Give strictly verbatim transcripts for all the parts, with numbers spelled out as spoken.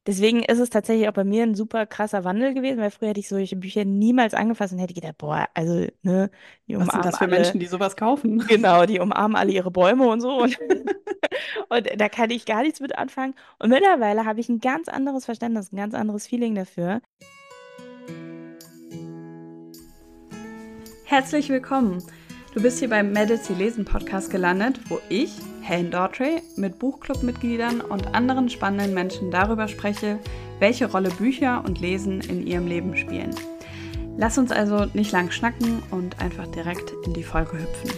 deswegen ist es tatsächlich auch bei mir ein super krasser Wandel gewesen, weil früher hätte ich solche Bücher niemals angefasst und hätte gedacht, boah, also, ne, die Was sind umarmen das für alle, Menschen, die sowas kaufen? genau, die umarmen alle ihre Bäume und so. Und, und da kann ich gar nichts mit anfangen. Und mittlerweile habe ich ein ganz anderes Verständnis, ein ganz anderes Feeling dafür. Herzlich willkommen. Du bist hier beim Medici Lesen Podcast gelandet, wo ich, Helen Daughtry, mit Buchclub-Mitgliedern und anderen spannenden Menschen darüber spreche, welche Rolle Bücher und Lesen in ihrem Leben spielen. Lass uns also nicht lang schnacken und einfach direkt in die Folge hüpfen.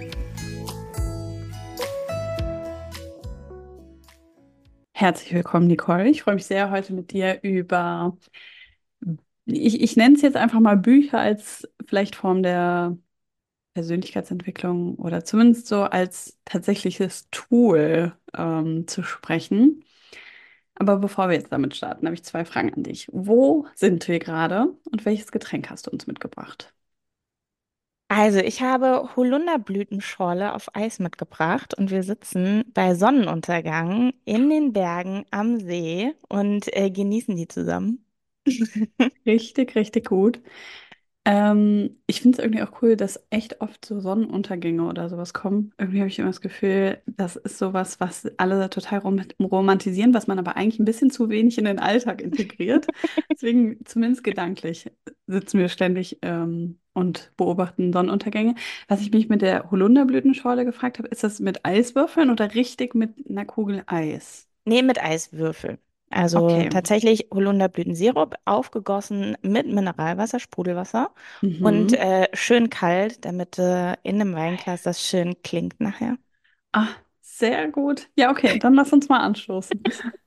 Herzlich willkommen, Nicole. Ich freue mich sehr, heute mit dir über, ich, ich nenne es jetzt einfach mal Bücher als vielleicht Form der Persönlichkeitsentwicklung oder zumindest so als tatsächliches Tool ähm, zu sprechen. Aber bevor wir jetzt damit starten, habe ich zwei Fragen an dich. Wo sind wir gerade und welches Getränk hast du uns mitgebracht? Also, ich habe Holunderblütenschorle auf Eis mitgebracht und wir sitzen bei Sonnenuntergang in den Bergen am See und äh, genießen die zusammen. Richtig, richtig gut. Ähm, ich finde es irgendwie auch cool, dass echt oft so Sonnenuntergänge oder sowas kommen. Irgendwie habe ich immer das Gefühl, das ist sowas, was alle total rom romantisieren, was man aber eigentlich ein bisschen zu wenig in den Alltag integriert. Deswegen, zumindest gedanklich, sitzen wir ständig ähm, und beobachten Sonnenuntergänge. Was ich mich mit der Holunderblütenschorle gefragt habe, ist das mit Eiswürfeln oder richtig mit einer Kugel Eis? Nee, mit Eiswürfel. Also Okay. tatsächlich Holunderblütensirup aufgegossen mit Mineralwasser, Sprudelwasser und Mhm. äh, schön kalt, damit äh, in einem Weinglas das schön klingt nachher. Ah, sehr gut. Ja, okay, dann lass uns mal anstoßen.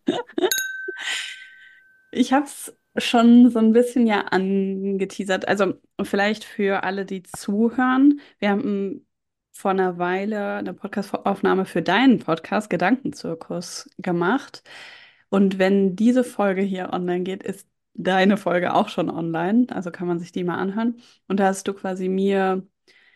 Ich habe es schon so ein bisschen ja angeteasert. Also vielleicht für alle, die zuhören. Wir haben vor einer Weile eine Podcastaufnahme für deinen Podcast Gedankenzirkus gemacht. Und wenn diese Folge hier online geht, ist deine Folge auch schon online. Also kann man sich die mal anhören. Und da hast du quasi mir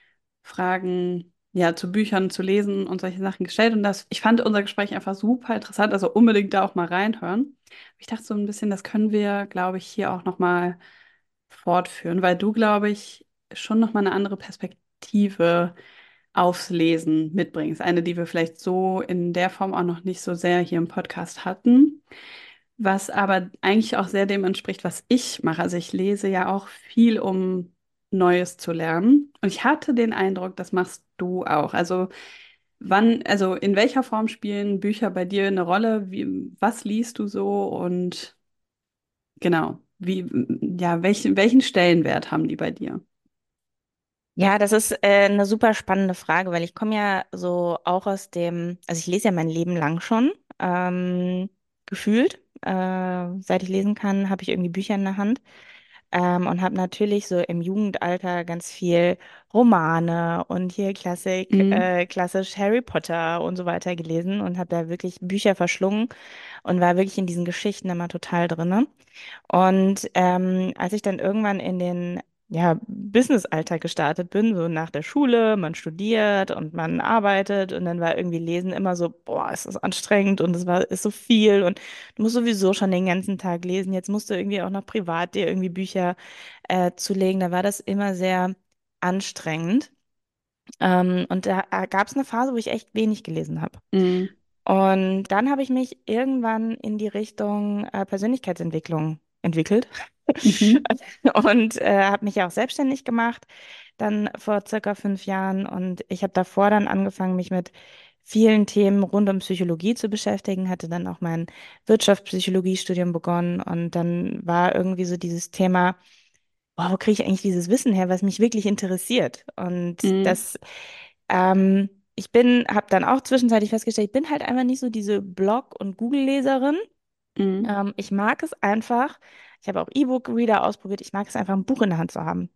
Fragen, ja, zu Büchern, zu lesen und solche Sachen gestellt. Und das, ich fand unser Gespräch einfach super interessant, also unbedingt da auch mal reinhören. Ich dachte so ein bisschen, das können wir, glaube ich, hier auch noch mal fortführen, weil du, glaube ich, schon noch mal eine andere Perspektive aufs Lesen mitbringst. Eine, die wir vielleicht so in der Form auch noch nicht so sehr hier im Podcast hatten. Was aber eigentlich auch sehr dem entspricht, was ich mache. Also ich lese ja auch viel, um Neues zu lernen. Und ich hatte den Eindruck, das machst du auch. Also wann, also in welcher Form spielen Bücher bei dir eine Rolle? Wie, was liest du so? Und genau, wie, ja, welchen, welchen Stellenwert haben die bei dir? Ja, das ist äh, eine super spannende Frage, weil ich komme ja so auch aus dem, also ich lese ja mein Leben lang schon, ähm, gefühlt. Äh, seit ich lesen kann, habe ich irgendwie Bücher in der Hand. Ähm, und habe natürlich so im Jugendalter ganz viel Romane und hier Klassik, Mhm. äh, klassisch Harry Potter und so weiter gelesen und habe da wirklich Bücher verschlungen und war wirklich in diesen Geschichten immer total drinne. Und ähm, als ich dann irgendwann in den ja, Business-Alltag gestartet bin, so nach der Schule, man studiert und man arbeitet und dann war irgendwie Lesen immer so, boah, ist das anstrengend und es war, ist so viel und du musst sowieso schon den ganzen Tag lesen, jetzt musst du irgendwie auch noch privat dir irgendwie Bücher äh, zulegen, da war das immer sehr anstrengend. Ähm, und da gab es eine Phase, wo ich echt wenig gelesen habe. Mhm. Und dann habe ich mich irgendwann in die Richtung äh, Persönlichkeitsentwicklung entwickelt Mhm. und äh, habe mich ja auch selbstständig gemacht, dann vor circa fünf Jahren. Und ich habe davor dann angefangen, mich mit vielen Themen rund um Psychologie zu beschäftigen, hatte dann auch mein Wirtschaftspsychologiestudium begonnen. Und dann war irgendwie so dieses Thema, wow, wo kriege ich eigentlich dieses Wissen her, was mich wirklich interessiert? Und Mhm. das, ähm, ich bin, habe dann auch zwischenzeitlich festgestellt, ich bin halt einfach nicht so diese Blog- und Google-Leserin. Mhm. Ähm, ich mag es einfach. Ich habe auch E-Book-Reader ausprobiert. Ich mag es einfach, ein Buch in der Hand zu haben.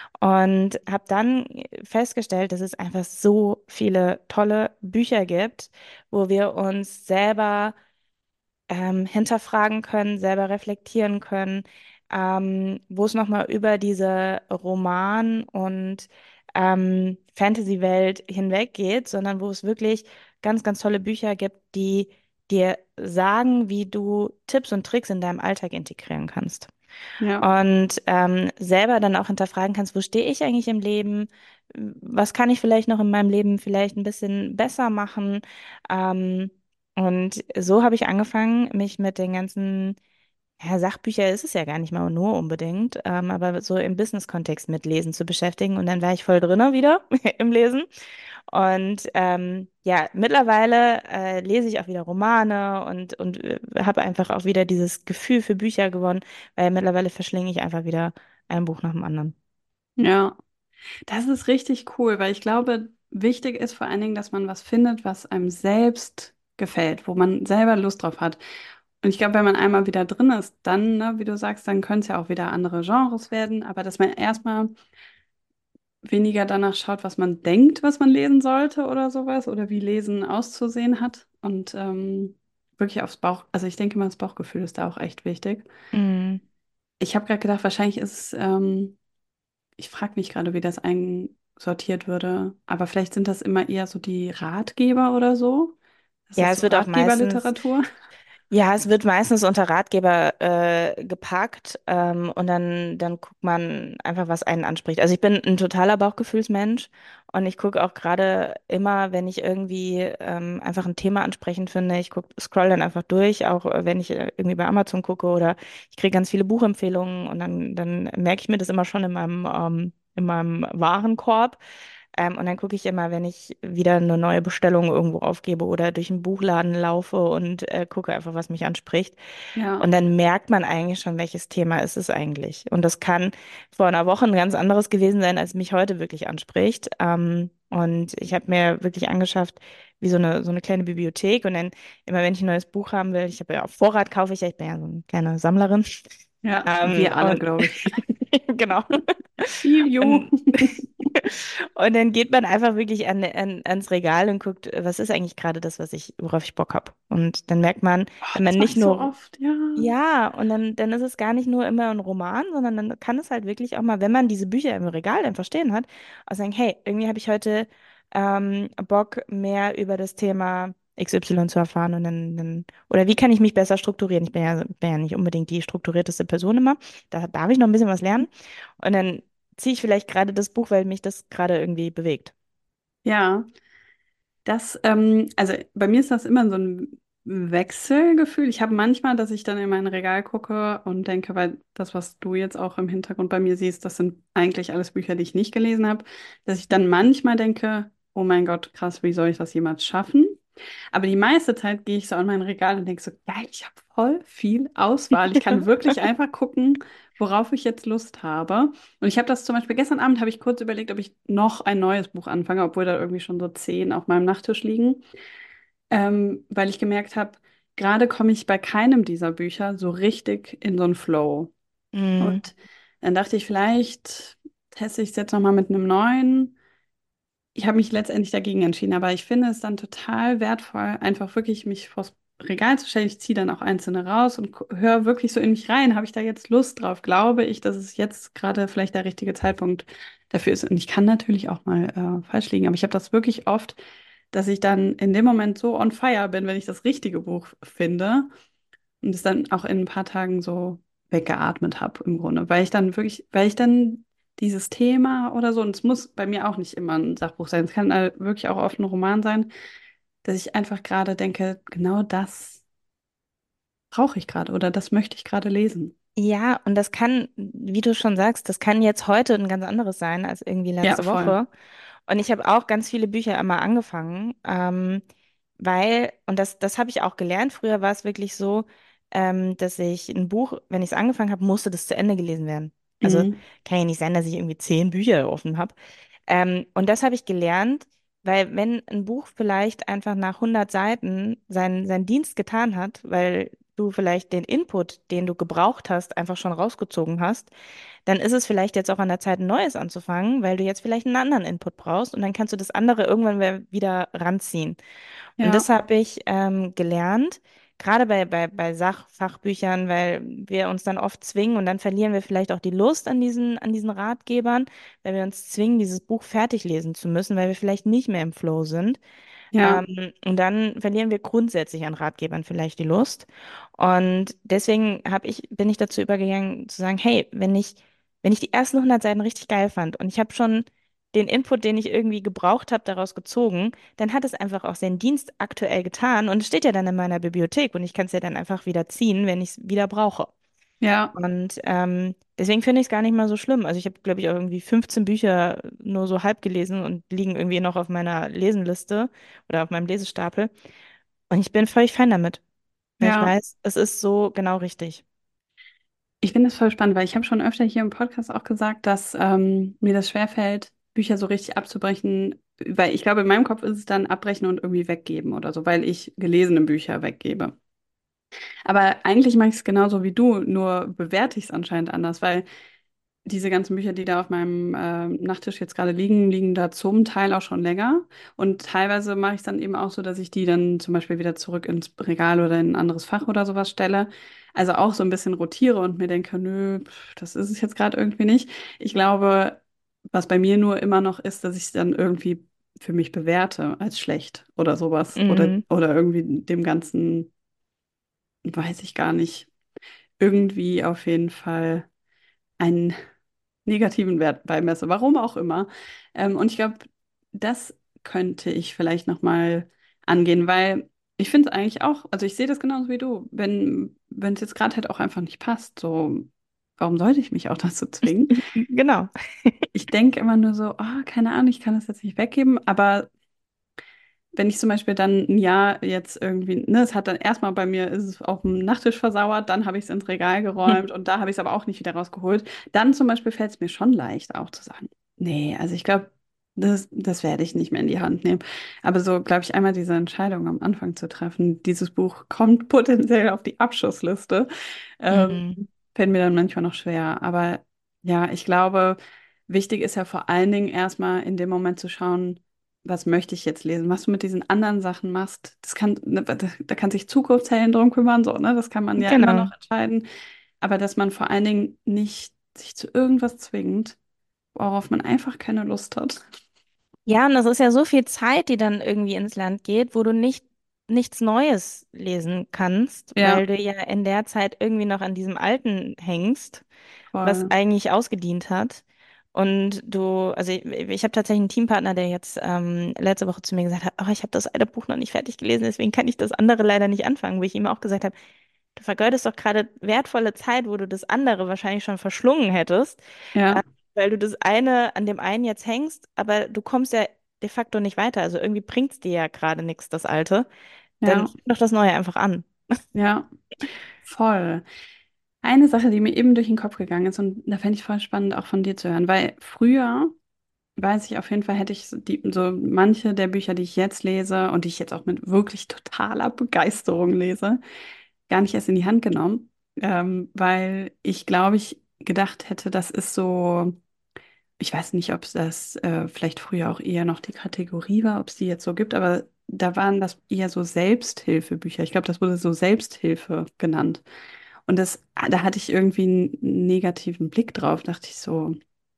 Und habe dann festgestellt, dass es einfach so viele tolle Bücher gibt, wo wir uns selber ähm, hinterfragen können, selber reflektieren können, ähm, wo es nochmal über diese Roman- und ähm, Fantasy-Welt hinweggeht, sondern wo es wirklich ganz, ganz tolle Bücher gibt, die dir sagen, wie du Tipps und Tricks in deinem Alltag integrieren kannst. Ja, Und ähm, selber dann auch hinterfragen kannst, wo stehe ich eigentlich im Leben? Was kann ich vielleicht noch in meinem Leben vielleicht ein bisschen besser machen? Ähm, und so habe ich angefangen, mich mit den ganzen, ja, Sachbücher ist es ja gar nicht mal nur unbedingt, ähm, aber so im Business-Kontext mit Lesen zu beschäftigen. Und dann war ich voll drinne wieder im Lesen. Und ähm, ja, mittlerweile äh, lese ich auch wieder Romane und, und äh, habe einfach auch wieder dieses Gefühl für Bücher gewonnen, weil mittlerweile verschlinge ich einfach wieder ein Buch nach dem anderen. ja. Das ist richtig cool, weil ich glaube, wichtig ist vor allen Dingen, dass man was findet, was einem selbst gefällt, wo man selber Lust drauf hat. Und ich glaube, wenn man einmal wieder drin ist, dann, ne, wie du sagst, dann können es ja auch wieder andere Genres werden, aber dass man erstmal weniger danach schaut, was man denkt, was man lesen sollte oder sowas oder wie Lesen auszusehen hat und ähm, wirklich aufs Bauch, also ich denke mal, das Bauchgefühl ist da auch echt wichtig. Mm. Ich habe gerade gedacht, wahrscheinlich ist es ähm, ich frage mich gerade, wie das einsortiert würde. Aber vielleicht sind das immer eher so die Ratgeber oder so. Ist Ja, das es so wird auch meistens Ratgeberliteratur? Ja, es wird meistens unter Ratgeber äh, gepackt ähm, und dann, dann guckt man einfach, was einen anspricht. Also ich bin ein totaler Bauchgefühlsmensch und ich gucke auch gerade immer, wenn ich irgendwie ähm, einfach ein Thema ansprechend finde, ich guck, scroll dann einfach durch, auch äh, wenn ich äh, irgendwie bei Amazon gucke oder ich kriege ganz viele Buchempfehlungen und dann, dann merke ich mir das immer schon in meinem, ähm, in meinem Warenkorb. Ähm, und dann gucke ich immer, wenn ich wieder eine neue Bestellung irgendwo aufgebe oder durch einen Buchladen laufe und äh, gucke einfach, was mich anspricht. Ja, Und dann merkt man eigentlich schon, welches Thema ist es eigentlich. Und das kann vor einer Woche ein ganz anderes gewesen sein, als mich heute wirklich anspricht. Ähm, und ich habe mir wirklich angeschafft, wie so eine, so eine kleine Bibliothek. Und dann immer, wenn ich ein neues Buch haben will, ich habe ja auf Vorrat kaufe ich ja, ich bin ja so eine kleine Sammlerin. ja, Ähm, wir alle, und glaube ich. genau. Juhu. Und, und dann geht man einfach wirklich an, an, ans Regal und guckt, was ist eigentlich gerade das, was ich, worauf ich Bock habe. Und dann merkt man, Oh, wenn man das mache nicht ich so nur, oft, ja. ja, und dann, dann ist es gar nicht nur immer ein Roman, sondern dann kann es halt wirklich auch mal, wenn man diese Bücher im Regal dann verstehen hat, auch sagen, hey, irgendwie habe ich heute ähm, Bock, mehr über das Thema X Y zu erfahren und dann, dann, oder wie kann ich mich besser strukturieren? Ich bin ja, bin ja nicht unbedingt die strukturierteste Person immer. Da darf ich noch ein bisschen was lernen. Und dann ziehe ich vielleicht gerade das Buch, weil mich das gerade irgendwie bewegt. Ja, das, ähm, also bei mir ist das immer so ein Wechselgefühl. Ich habe manchmal, dass ich dann in mein Regal gucke und denke, weil das, was du jetzt auch im Hintergrund bei mir siehst, das sind eigentlich alles Bücher, die ich nicht gelesen habe, dass ich dann manchmal denke, oh mein Gott, krass, wie soll ich das jemals schaffen? Aber die meiste Zeit gehe ich so an mein Regal und denke so, geil, ich habe voll viel Auswahl. Ich kann wirklich einfach gucken, worauf ich jetzt Lust habe. Und ich habe das zum Beispiel gestern Abend, habe ich kurz überlegt, ob ich noch ein neues Buch anfange, obwohl da irgendwie schon so zehn auf meinem Nachttisch liegen, ähm, weil ich gemerkt habe, gerade komme ich bei keinem dieser Bücher so richtig in so einen Flow. Mm, Und dann dachte ich, vielleicht teste ich es jetzt nochmal mit einem neuen. Ich habe mich letztendlich dagegen entschieden, aber ich finde es dann total wertvoll, einfach wirklich mich vors Regal zu stellen. Ich ziehe dann auch einzelne raus und höre wirklich so in mich rein. Habe ich da jetzt Lust drauf? Glaube ich, dass es jetzt gerade vielleicht der richtige Zeitpunkt dafür ist? Und ich kann natürlich auch mal äh, falsch liegen, aber ich habe das wirklich oft, dass ich dann in dem Moment so on fire bin, wenn ich das richtige Buch finde und es dann auch in ein paar Tagen so weggeatmet habe im Grunde, weil ich dann wirklich, weil ich dann dieses Thema oder so, und es muss bei mir auch nicht immer ein Sachbuch sein, es kann äh, wirklich auch oft ein Roman sein, dass ich einfach gerade denke, genau das brauche ich gerade oder das möchte ich gerade lesen. ja, und das kann, wie du schon sagst, das kann jetzt heute ein ganz anderes sein als irgendwie Ja, letzte voll. Woche. Und ich habe auch ganz viele Bücher immer angefangen, ähm, weil, und das, das habe ich auch gelernt, früher war es wirklich so, ähm, dass ich ein Buch, wenn ich es angefangen habe, musste das zu Ende gelesen werden. Also Mhm. kann ja nicht sein, dass ich irgendwie zehn Bücher offen habe. Ähm, und das habe ich gelernt, weil wenn ein Buch vielleicht einfach nach hundert Seiten seinen, seinen Dienst getan hat, weil du vielleicht den Input, den du gebraucht hast, einfach schon rausgezogen hast, dann ist es vielleicht jetzt auch an der Zeit, ein neues anzufangen, weil du jetzt vielleicht einen anderen Input brauchst und dann kannst du das andere irgendwann we- wieder ranziehen. Und Ja, das habe ich ähm, gelernt, gerade bei, bei, bei Sachfachbüchern, weil wir uns dann oft zwingen und dann verlieren wir vielleicht auch die Lust an diesen, an diesen Ratgebern, weil wir uns zwingen, dieses Buch fertig lesen zu müssen, weil wir vielleicht nicht mehr im Flow sind. Ja, Ähm, und dann verlieren wir grundsätzlich an Ratgebern vielleicht die Lust. Und deswegen habe ich, bin ich dazu übergegangen zu sagen, hey, wenn ich, wenn ich die ersten hundert Seiten richtig geil fand und ich habe schon den Input, den ich irgendwie gebraucht habe, daraus gezogen, dann hat es einfach auch seinen Dienst aktuell getan und es steht ja dann in meiner Bibliothek und ich kann es ja dann einfach wieder ziehen, wenn ich es wieder brauche. ja. Und ähm, deswegen finde ich es gar nicht mal so schlimm. Also ich habe, glaube ich, auch irgendwie fünfzehn Bücher nur so halb gelesen und liegen irgendwie noch auf meiner Lesenliste oder auf meinem Lesestapel. Und ich bin völlig fein damit, weil ich Ja, weiß, es ist so genau richtig. ich finde das voll spannend, weil ich habe schon öfter hier im Podcast auch gesagt, dass ähm, mir das schwerfällt, Bücher so richtig abzubrechen, weil ich glaube, in meinem Kopf ist es dann abbrechen und irgendwie weggeben oder so, weil ich gelesene Bücher weggebe. Aber eigentlich mache ich es genauso wie du, nur bewerte ich es anscheinend anders, weil diese ganzen Bücher, die da auf meinem ähm, Nachttisch jetzt gerade liegen, liegen da zum Teil auch schon länger. Und teilweise mache ich es dann eben auch so, dass ich die dann zum Beispiel wieder zurück ins Regal oder in ein anderes Fach oder sowas stelle. Also auch so ein bisschen rotiere und mir denke, nö, pf, das ist es jetzt gerade irgendwie nicht. Ich glaube, was bei mir nur immer noch ist, dass ich es dann irgendwie für mich bewerte als schlecht oder sowas. Oder, Mhm. oder irgendwie dem Ganzen, weiß ich gar nicht, irgendwie auf jeden Fall einen negativen Wert beimesse, warum auch immer. Ähm, und ich glaube, das könnte ich vielleicht nochmal angehen, weil ich finde es eigentlich auch, also ich sehe das genauso wie du, wenn, wenn es jetzt gerade halt auch einfach nicht passt, so, warum sollte ich mich auch dazu zwingen? Genau. Ich denke immer nur so, oh, keine Ahnung, ich kann das jetzt nicht weggeben, aber wenn ich zum Beispiel dann ein Jahr jetzt irgendwie, ne, es hat dann erstmal bei mir, ist es auf dem Nachttisch versauert, dann habe ich es ins Regal geräumt und da habe ich es aber auch nicht wieder rausgeholt. Dann zum Beispiel fällt es mir schon leicht, auch zu sagen, nee, also ich glaube, das, das werde ich nicht mehr in die Hand nehmen. Aber so, glaube ich, einmal diese Entscheidung am Anfang zu treffen, dieses Buch kommt potenziell auf die Abschussliste, ähm, Mhm. fällt mir dann manchmal noch schwer. Aber ja, ich glaube, wichtig ist ja vor allen Dingen erstmal in dem Moment zu schauen, was möchte ich jetzt lesen? Was du mit diesen anderen Sachen machst, das kann, ne, da, da kann sich Zukunftshellen drum kümmern, so, ne? Das kann man ja immer noch Genau. entscheiden. Aber dass man vor allen Dingen nicht sich zu irgendwas zwingt, worauf man einfach keine Lust hat. Ja, und das ist ja so viel Zeit, die dann irgendwie ins Land geht, wo du nicht nichts Neues lesen kannst, weil Ja, du ja in der Zeit irgendwie noch an diesem Alten hängst, was voll. eigentlich ausgedient hat. Und du, also ich, ich habe tatsächlich einen Teampartner, der jetzt ähm, letzte Woche zu mir gesagt hat, oh, ich habe das eine Buch noch nicht fertig gelesen, deswegen kann ich das andere leider nicht anfangen, wo ich ihm auch gesagt habe, du vergeudest doch gerade wertvolle Zeit, wo du das andere wahrscheinlich schon verschlungen hättest, äh, Ja, weil du das eine an dem einen jetzt hängst, aber du kommst ja de facto nicht weiter. Also irgendwie bringt es dir ja gerade nichts, das Alte. Dann ja, fang doch das Neue einfach an. ja, voll. Eine Sache, die mir eben durch den Kopf gegangen ist, und da fände ich voll spannend, auch von dir zu hören, weil früher weiß ich auf jeden Fall, hätte ich so, die, so manche der Bücher, die ich jetzt lese und die ich jetzt auch mit wirklich totaler Begeisterung lese, gar nicht erst in die Hand genommen, ähm, weil ich glaube, ich gedacht hätte, das ist so, ich weiß nicht, ob es das äh, vielleicht früher auch eher noch die Kategorie war, ob es die jetzt so gibt, aber da waren das eher so Selbsthilfebücher. Ich glaube, das wurde so Selbsthilfe genannt. Und das, da hatte ich irgendwie einen negativen Blick drauf, dachte ich so,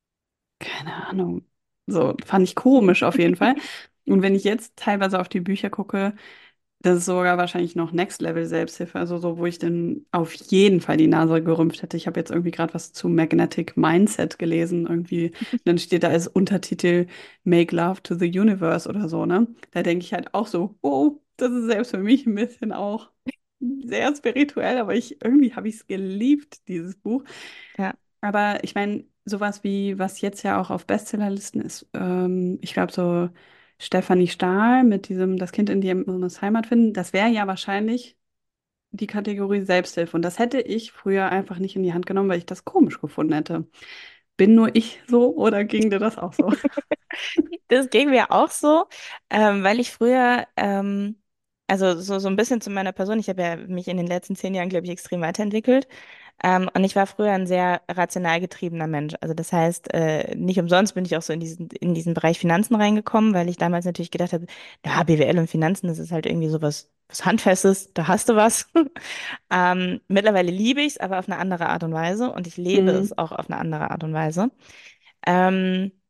keine Ahnung. So, fand ich komisch auf jeden Fall. Und wenn ich jetzt teilweise auf die Bücher gucke, das ist sogar wahrscheinlich noch Next Level Selbsthilfe, also so, wo ich dann auf jeden Fall die Nase gerümpft hätte. Ich habe jetzt irgendwie gerade was zu Magnetic Mindset gelesen, irgendwie. Und dann steht da als Untertitel Make Love to the Universe oder so, ne? Da denke ich halt auch so, oh, das ist selbst für mich ein bisschen auch sehr spirituell, aber ich irgendwie habe ich es geliebt, dieses Buch. Ja, Aber ich meine, sowas wie, was jetzt ja auch auf Bestsellerlisten ist, ähm, ich glaube so Stefanie Stahl mit diesem Das Kind in dir muss Heimat finden, das wäre ja wahrscheinlich die Kategorie Selbsthilfe. Und das hätte ich früher einfach nicht in die Hand genommen, weil ich das komisch gefunden hätte. Bin nur ich so oder ging dir das auch so? das ging mir auch so, ähm, weil ich früher, ähm, also so, so ein bisschen zu meiner Person, ich habe ja mich in den letzten zehn Jahren, glaube ich, extrem weiterentwickelt. Ähm, und ich war früher ein sehr rational getriebener Mensch. Also das heißt, äh, nicht umsonst bin ich auch so in diesen, in diesen Bereich Finanzen reingekommen, weil ich damals natürlich gedacht habe, ja, B W L und Finanzen, das ist halt irgendwie sowas, was Handfestes, da hast du was. Ähm, mittlerweile liebe ich es, aber auf eine andere Art und Weise und ich lebe es Mhm. auch auf eine andere Art und Weise. Ähm,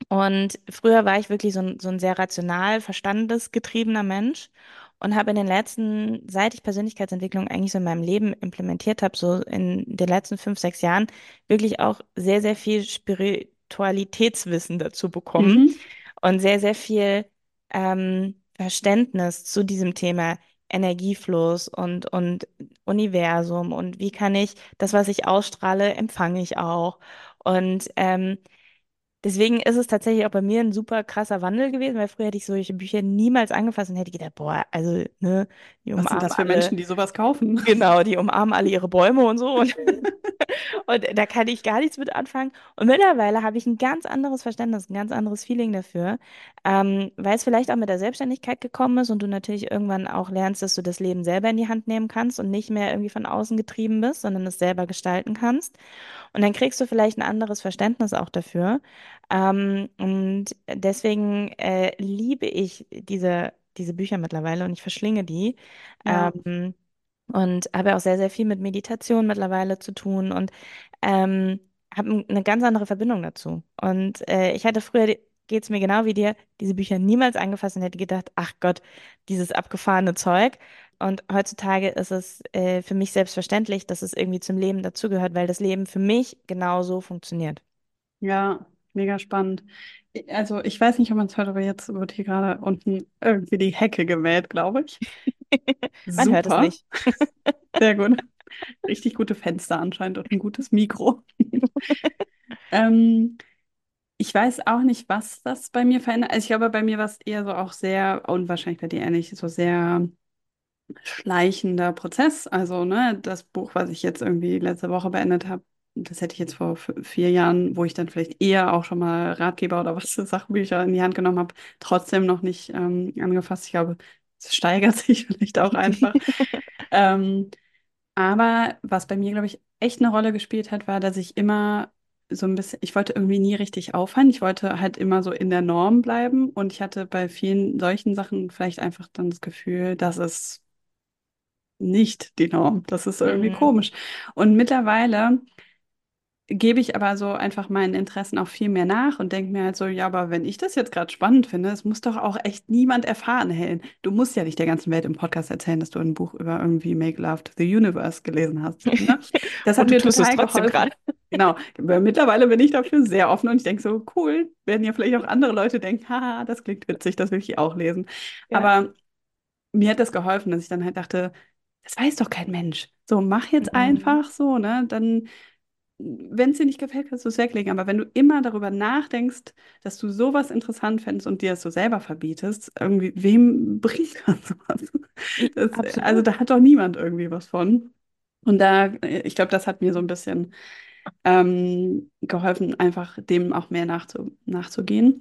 Und früher war ich wirklich so ein, so ein sehr rational, verstandesgetriebener Mensch und habe in den letzten, seit ich Persönlichkeitsentwicklung eigentlich so in meinem Leben implementiert habe, so in den letzten fünf, sechs Jahren, wirklich auch sehr, sehr viel Spiritualitätswissen dazu bekommen Mhm. und sehr, sehr viel ähm, Verständnis zu diesem Thema Energiefluss und, und Universum und wie kann ich das, was ich ausstrahle, empfange ich auch. Und ähm, deswegen ist es tatsächlich auch bei mir ein super krasser Wandel gewesen, weil früher hätte ich solche Bücher niemals angefasst und hätte gedacht, boah, also, ne, die Was sind umarmen das für alle, Menschen, die sowas kaufen? genau, die umarmen alle ihre Bäume und so. Und und da kann ich gar nichts mit anfangen. Und mittlerweile habe ich ein ganz anderes Verständnis, ein ganz anderes Feeling dafür, ähm, weil es vielleicht auch mit der Selbstständigkeit gekommen ist und du natürlich irgendwann auch lernst, dass du das Leben selber in die Hand nehmen kannst und nicht mehr irgendwie von außen getrieben bist, sondern es selber gestalten kannst. Und dann kriegst du vielleicht ein anderes Verständnis auch dafür. Ähm, und deswegen äh, liebe ich diese, diese Bücher mittlerweile und ich verschlinge die. Ja, Ähm, und habe auch sehr, sehr viel mit Meditation mittlerweile zu tun und ähm, habe eine ganz andere Verbindung dazu. Und äh, ich hatte früher, geht es mir genau wie dir, diese Bücher niemals angefasst und hätte gedacht, ach Gott, dieses abgefahrene Zeug. Und heutzutage ist es äh, für mich selbstverständlich, dass es irgendwie zum Leben dazugehört, weil das Leben für mich genauso funktioniert. ja, mega spannend. Also ich weiß nicht, ob man es hört, aber jetzt wird hier gerade unten irgendwie die Hecke gemäht, glaube ich. Man hört es Super, nicht. sehr gut. Richtig gute Fenster anscheinend und ein gutes Mikro. Ähm, Ich weiß auch nicht, was das bei mir verändert. Also ich glaube, bei mir war es eher so auch sehr, und wahrscheinlich bei dir ähnlich, so sehr schleichender Prozess. Also, ne, das Buch, was ich jetzt irgendwie letzte Woche beendet habe, das hätte ich jetzt vor f- vier Jahren, wo ich dann vielleicht eher auch schon mal Ratgeber oder was für Sachbücher in die Hand genommen habe, trotzdem noch nicht ähm, angefasst. Ich glaube, es steigert sich vielleicht auch einfach. Ähm, aber was bei mir, glaube ich, echt eine Rolle gespielt hat, war, dass ich immer so ein bisschen, ich wollte irgendwie nie richtig aufhören. Ich wollte halt immer so in der Norm bleiben. Und ich hatte bei vielen solchen Sachen vielleicht einfach dann das Gefühl, dass es nicht die Norm. Das ist irgendwie Mhm. komisch. Und mittlerweile gebe ich aber so einfach meinen Interessen auch viel mehr nach und denke mir halt so, ja, aber wenn ich das jetzt gerade spannend finde, es muss doch auch echt niemand erfahren, Helen. Du musst ja nicht der ganzen Welt im Podcast erzählen, dass du ein Buch über irgendwie Make Love to the Universe gelesen hast, so, ne? Das hat Und du mir tust es total trotzdem geholfen. gerade. Genau, weil mittlerweile bin ich dafür sehr offen und ich denke so, cool, werden ja vielleicht auch andere Leute denken, haha, das klingt witzig, das will ich auch lesen. Ja. Aber mir hat das geholfen, dass ich dann halt dachte, das weiß doch kein Mensch. So, mach jetzt Mhm. einfach so, ne? Dann, wenn es dir nicht gefällt, kannst du es weglegen. Aber wenn du immer darüber nachdenkst, dass du sowas interessant fändest und dir das so selber verbietest, irgendwie, wem bringt das sowas? I- Das, also Absolut. da hat doch niemand irgendwie was von. Und da, ich glaube, das hat mir so ein bisschen ähm, geholfen, einfach dem auch mehr nachzu nachzugehen.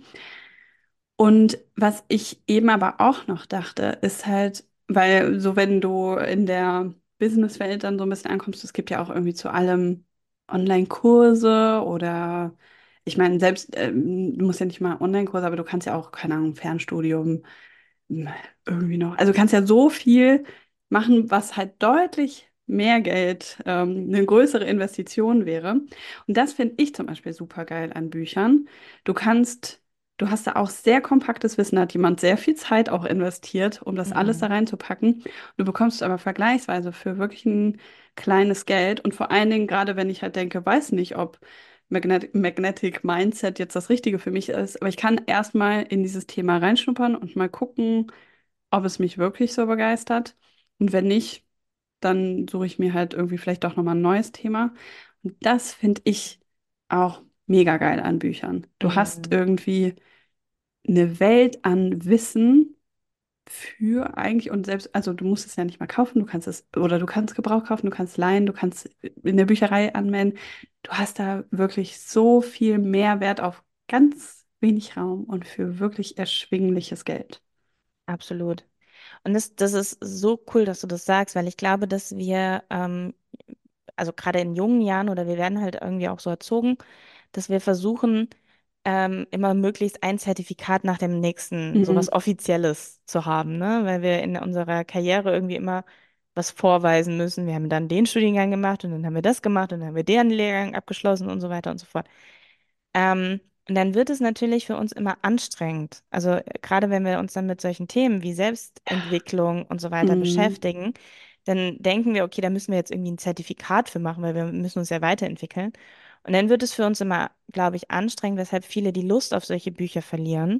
Und was ich eben aber auch noch dachte, ist halt, weil so wenn du in der Businesswelt dann so ein bisschen ankommst, es gibt ja auch irgendwie zu allem Online-Kurse oder ich meine, selbst, ähm, du musst ja nicht mal Online-Kurse, aber du kannst ja auch, keine Ahnung, Fernstudium hm, irgendwie noch. Also du kannst ja so viel machen, was halt deutlich mehr Geld, ähm, eine größere Investition wäre. Und das finde ich zum Beispiel super geil an Büchern. Du kannst, du hast da auch sehr kompaktes Wissen, da hat jemand sehr viel Zeit auch investiert, um das alles da Mhm. reinzupacken. Du bekommst es aber vergleichsweise für wirklich ein kleines Geld. Und vor allen Dingen, gerade wenn ich halt denke, weiß nicht, ob Magnet Magnetic Mindset jetzt das Richtige für mich ist, aber ich kann erstmal in dieses Thema reinschnuppern und mal gucken, ob es mich wirklich so begeistert. Und wenn nicht, dann suche ich mir halt irgendwie vielleicht doch nochmal ein neues Thema. Und das finde ich auch mega geil an Büchern. Du hast Mhm. irgendwie eine Welt an Wissen für eigentlich und selbst, also du musst es ja nicht mal kaufen, du kannst es, oder du kannst Gebrauch kaufen, du kannst leihen, du kannst in der Bücherei anmelden. Du hast da wirklich so viel Mehrwert auf ganz wenig Raum und für wirklich erschwingliches Geld. Absolut. Und das, das ist so cool, dass du das sagst, weil ich glaube, dass wir, ähm, also gerade in jungen Jahren oder wir werden halt irgendwie auch so erzogen, dass wir versuchen, ähm, immer möglichst ein Zertifikat nach dem nächsten, sowas Mhm. Offizielles zu haben, ne? Weil wir in unserer Karriere irgendwie immer was vorweisen müssen. Wir haben dann den Studiengang gemacht und dann haben wir das gemacht und dann haben wir deren Lehrgang abgeschlossen und so weiter und so fort. Ähm, Und dann wird es natürlich für uns immer anstrengend. Also äh, gerade wenn wir uns dann mit solchen Themen wie Selbstentwicklung und so weiter Mm, beschäftigen, dann denken wir, okay, da müssen wir jetzt irgendwie ein Zertifikat für machen, weil wir müssen uns ja weiterentwickeln. Und dann wird es für uns immer, glaube ich, anstrengend, weshalb viele die Lust auf solche Bücher verlieren.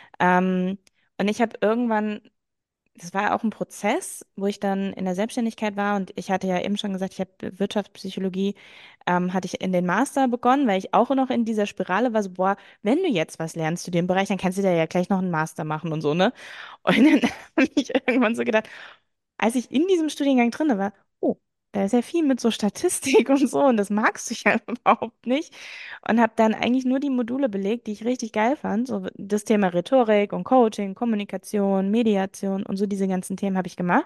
Ähm, und ich habe irgendwann, das war auch ein Prozess, wo ich dann in der Selbstständigkeit war und ich hatte ja eben schon gesagt, ich habe Wirtschaftspsychologie, ähm, hatte ich in den Master begonnen, weil ich auch noch in dieser Spirale war, so, boah, wenn du jetzt was lernst zu dem Bereich, dann kannst du da ja gleich noch einen Master machen und so, ne? Und dann habe ich irgendwann so gedacht, als ich in diesem Studiengang drin war, oh, da ist ja viel mit so Statistik und so und das magst du ja überhaupt nicht. Und habe dann eigentlich nur die Module belegt, die ich richtig geil fand. So das Thema Rhetorik und Coaching, Kommunikation, Mediation und so diese ganzen Themen habe ich gemacht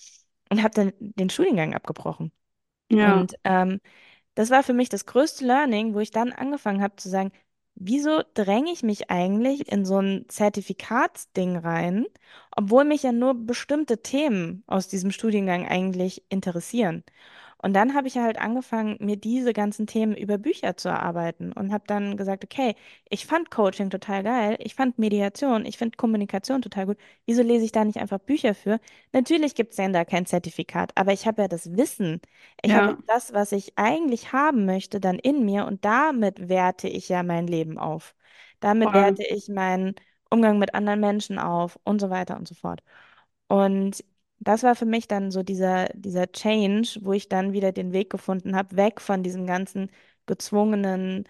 und habe dann den Studiengang abgebrochen. ja, Und ähm, das war für mich das größte Learning, wo ich dann angefangen habe zu sagen, wieso dränge ich mich eigentlich in so ein Zertifikatsding rein, obwohl mich ja nur bestimmte Themen aus diesem Studiengang eigentlich interessieren. Und dann habe ich halt angefangen, mir diese ganzen Themen über Bücher zu erarbeiten und habe dann gesagt, okay, ich fand Coaching total geil, ich fand Mediation, ich finde Kommunikation total gut. Wieso lese ich da nicht einfach Bücher für? Natürlich gibt es denn da kein Zertifikat, aber ich habe ja das Wissen. Ich habe ja, das, was ich eigentlich haben möchte, dann in mir und damit werte ich ja mein Leben auf. Damit voll. werte ich meinen Umgang mit anderen Menschen auf und so weiter und so fort. Und das war für mich dann so dieser, dieser Change, wo ich dann wieder den Weg gefunden habe, weg von diesem ganzen gezwungenen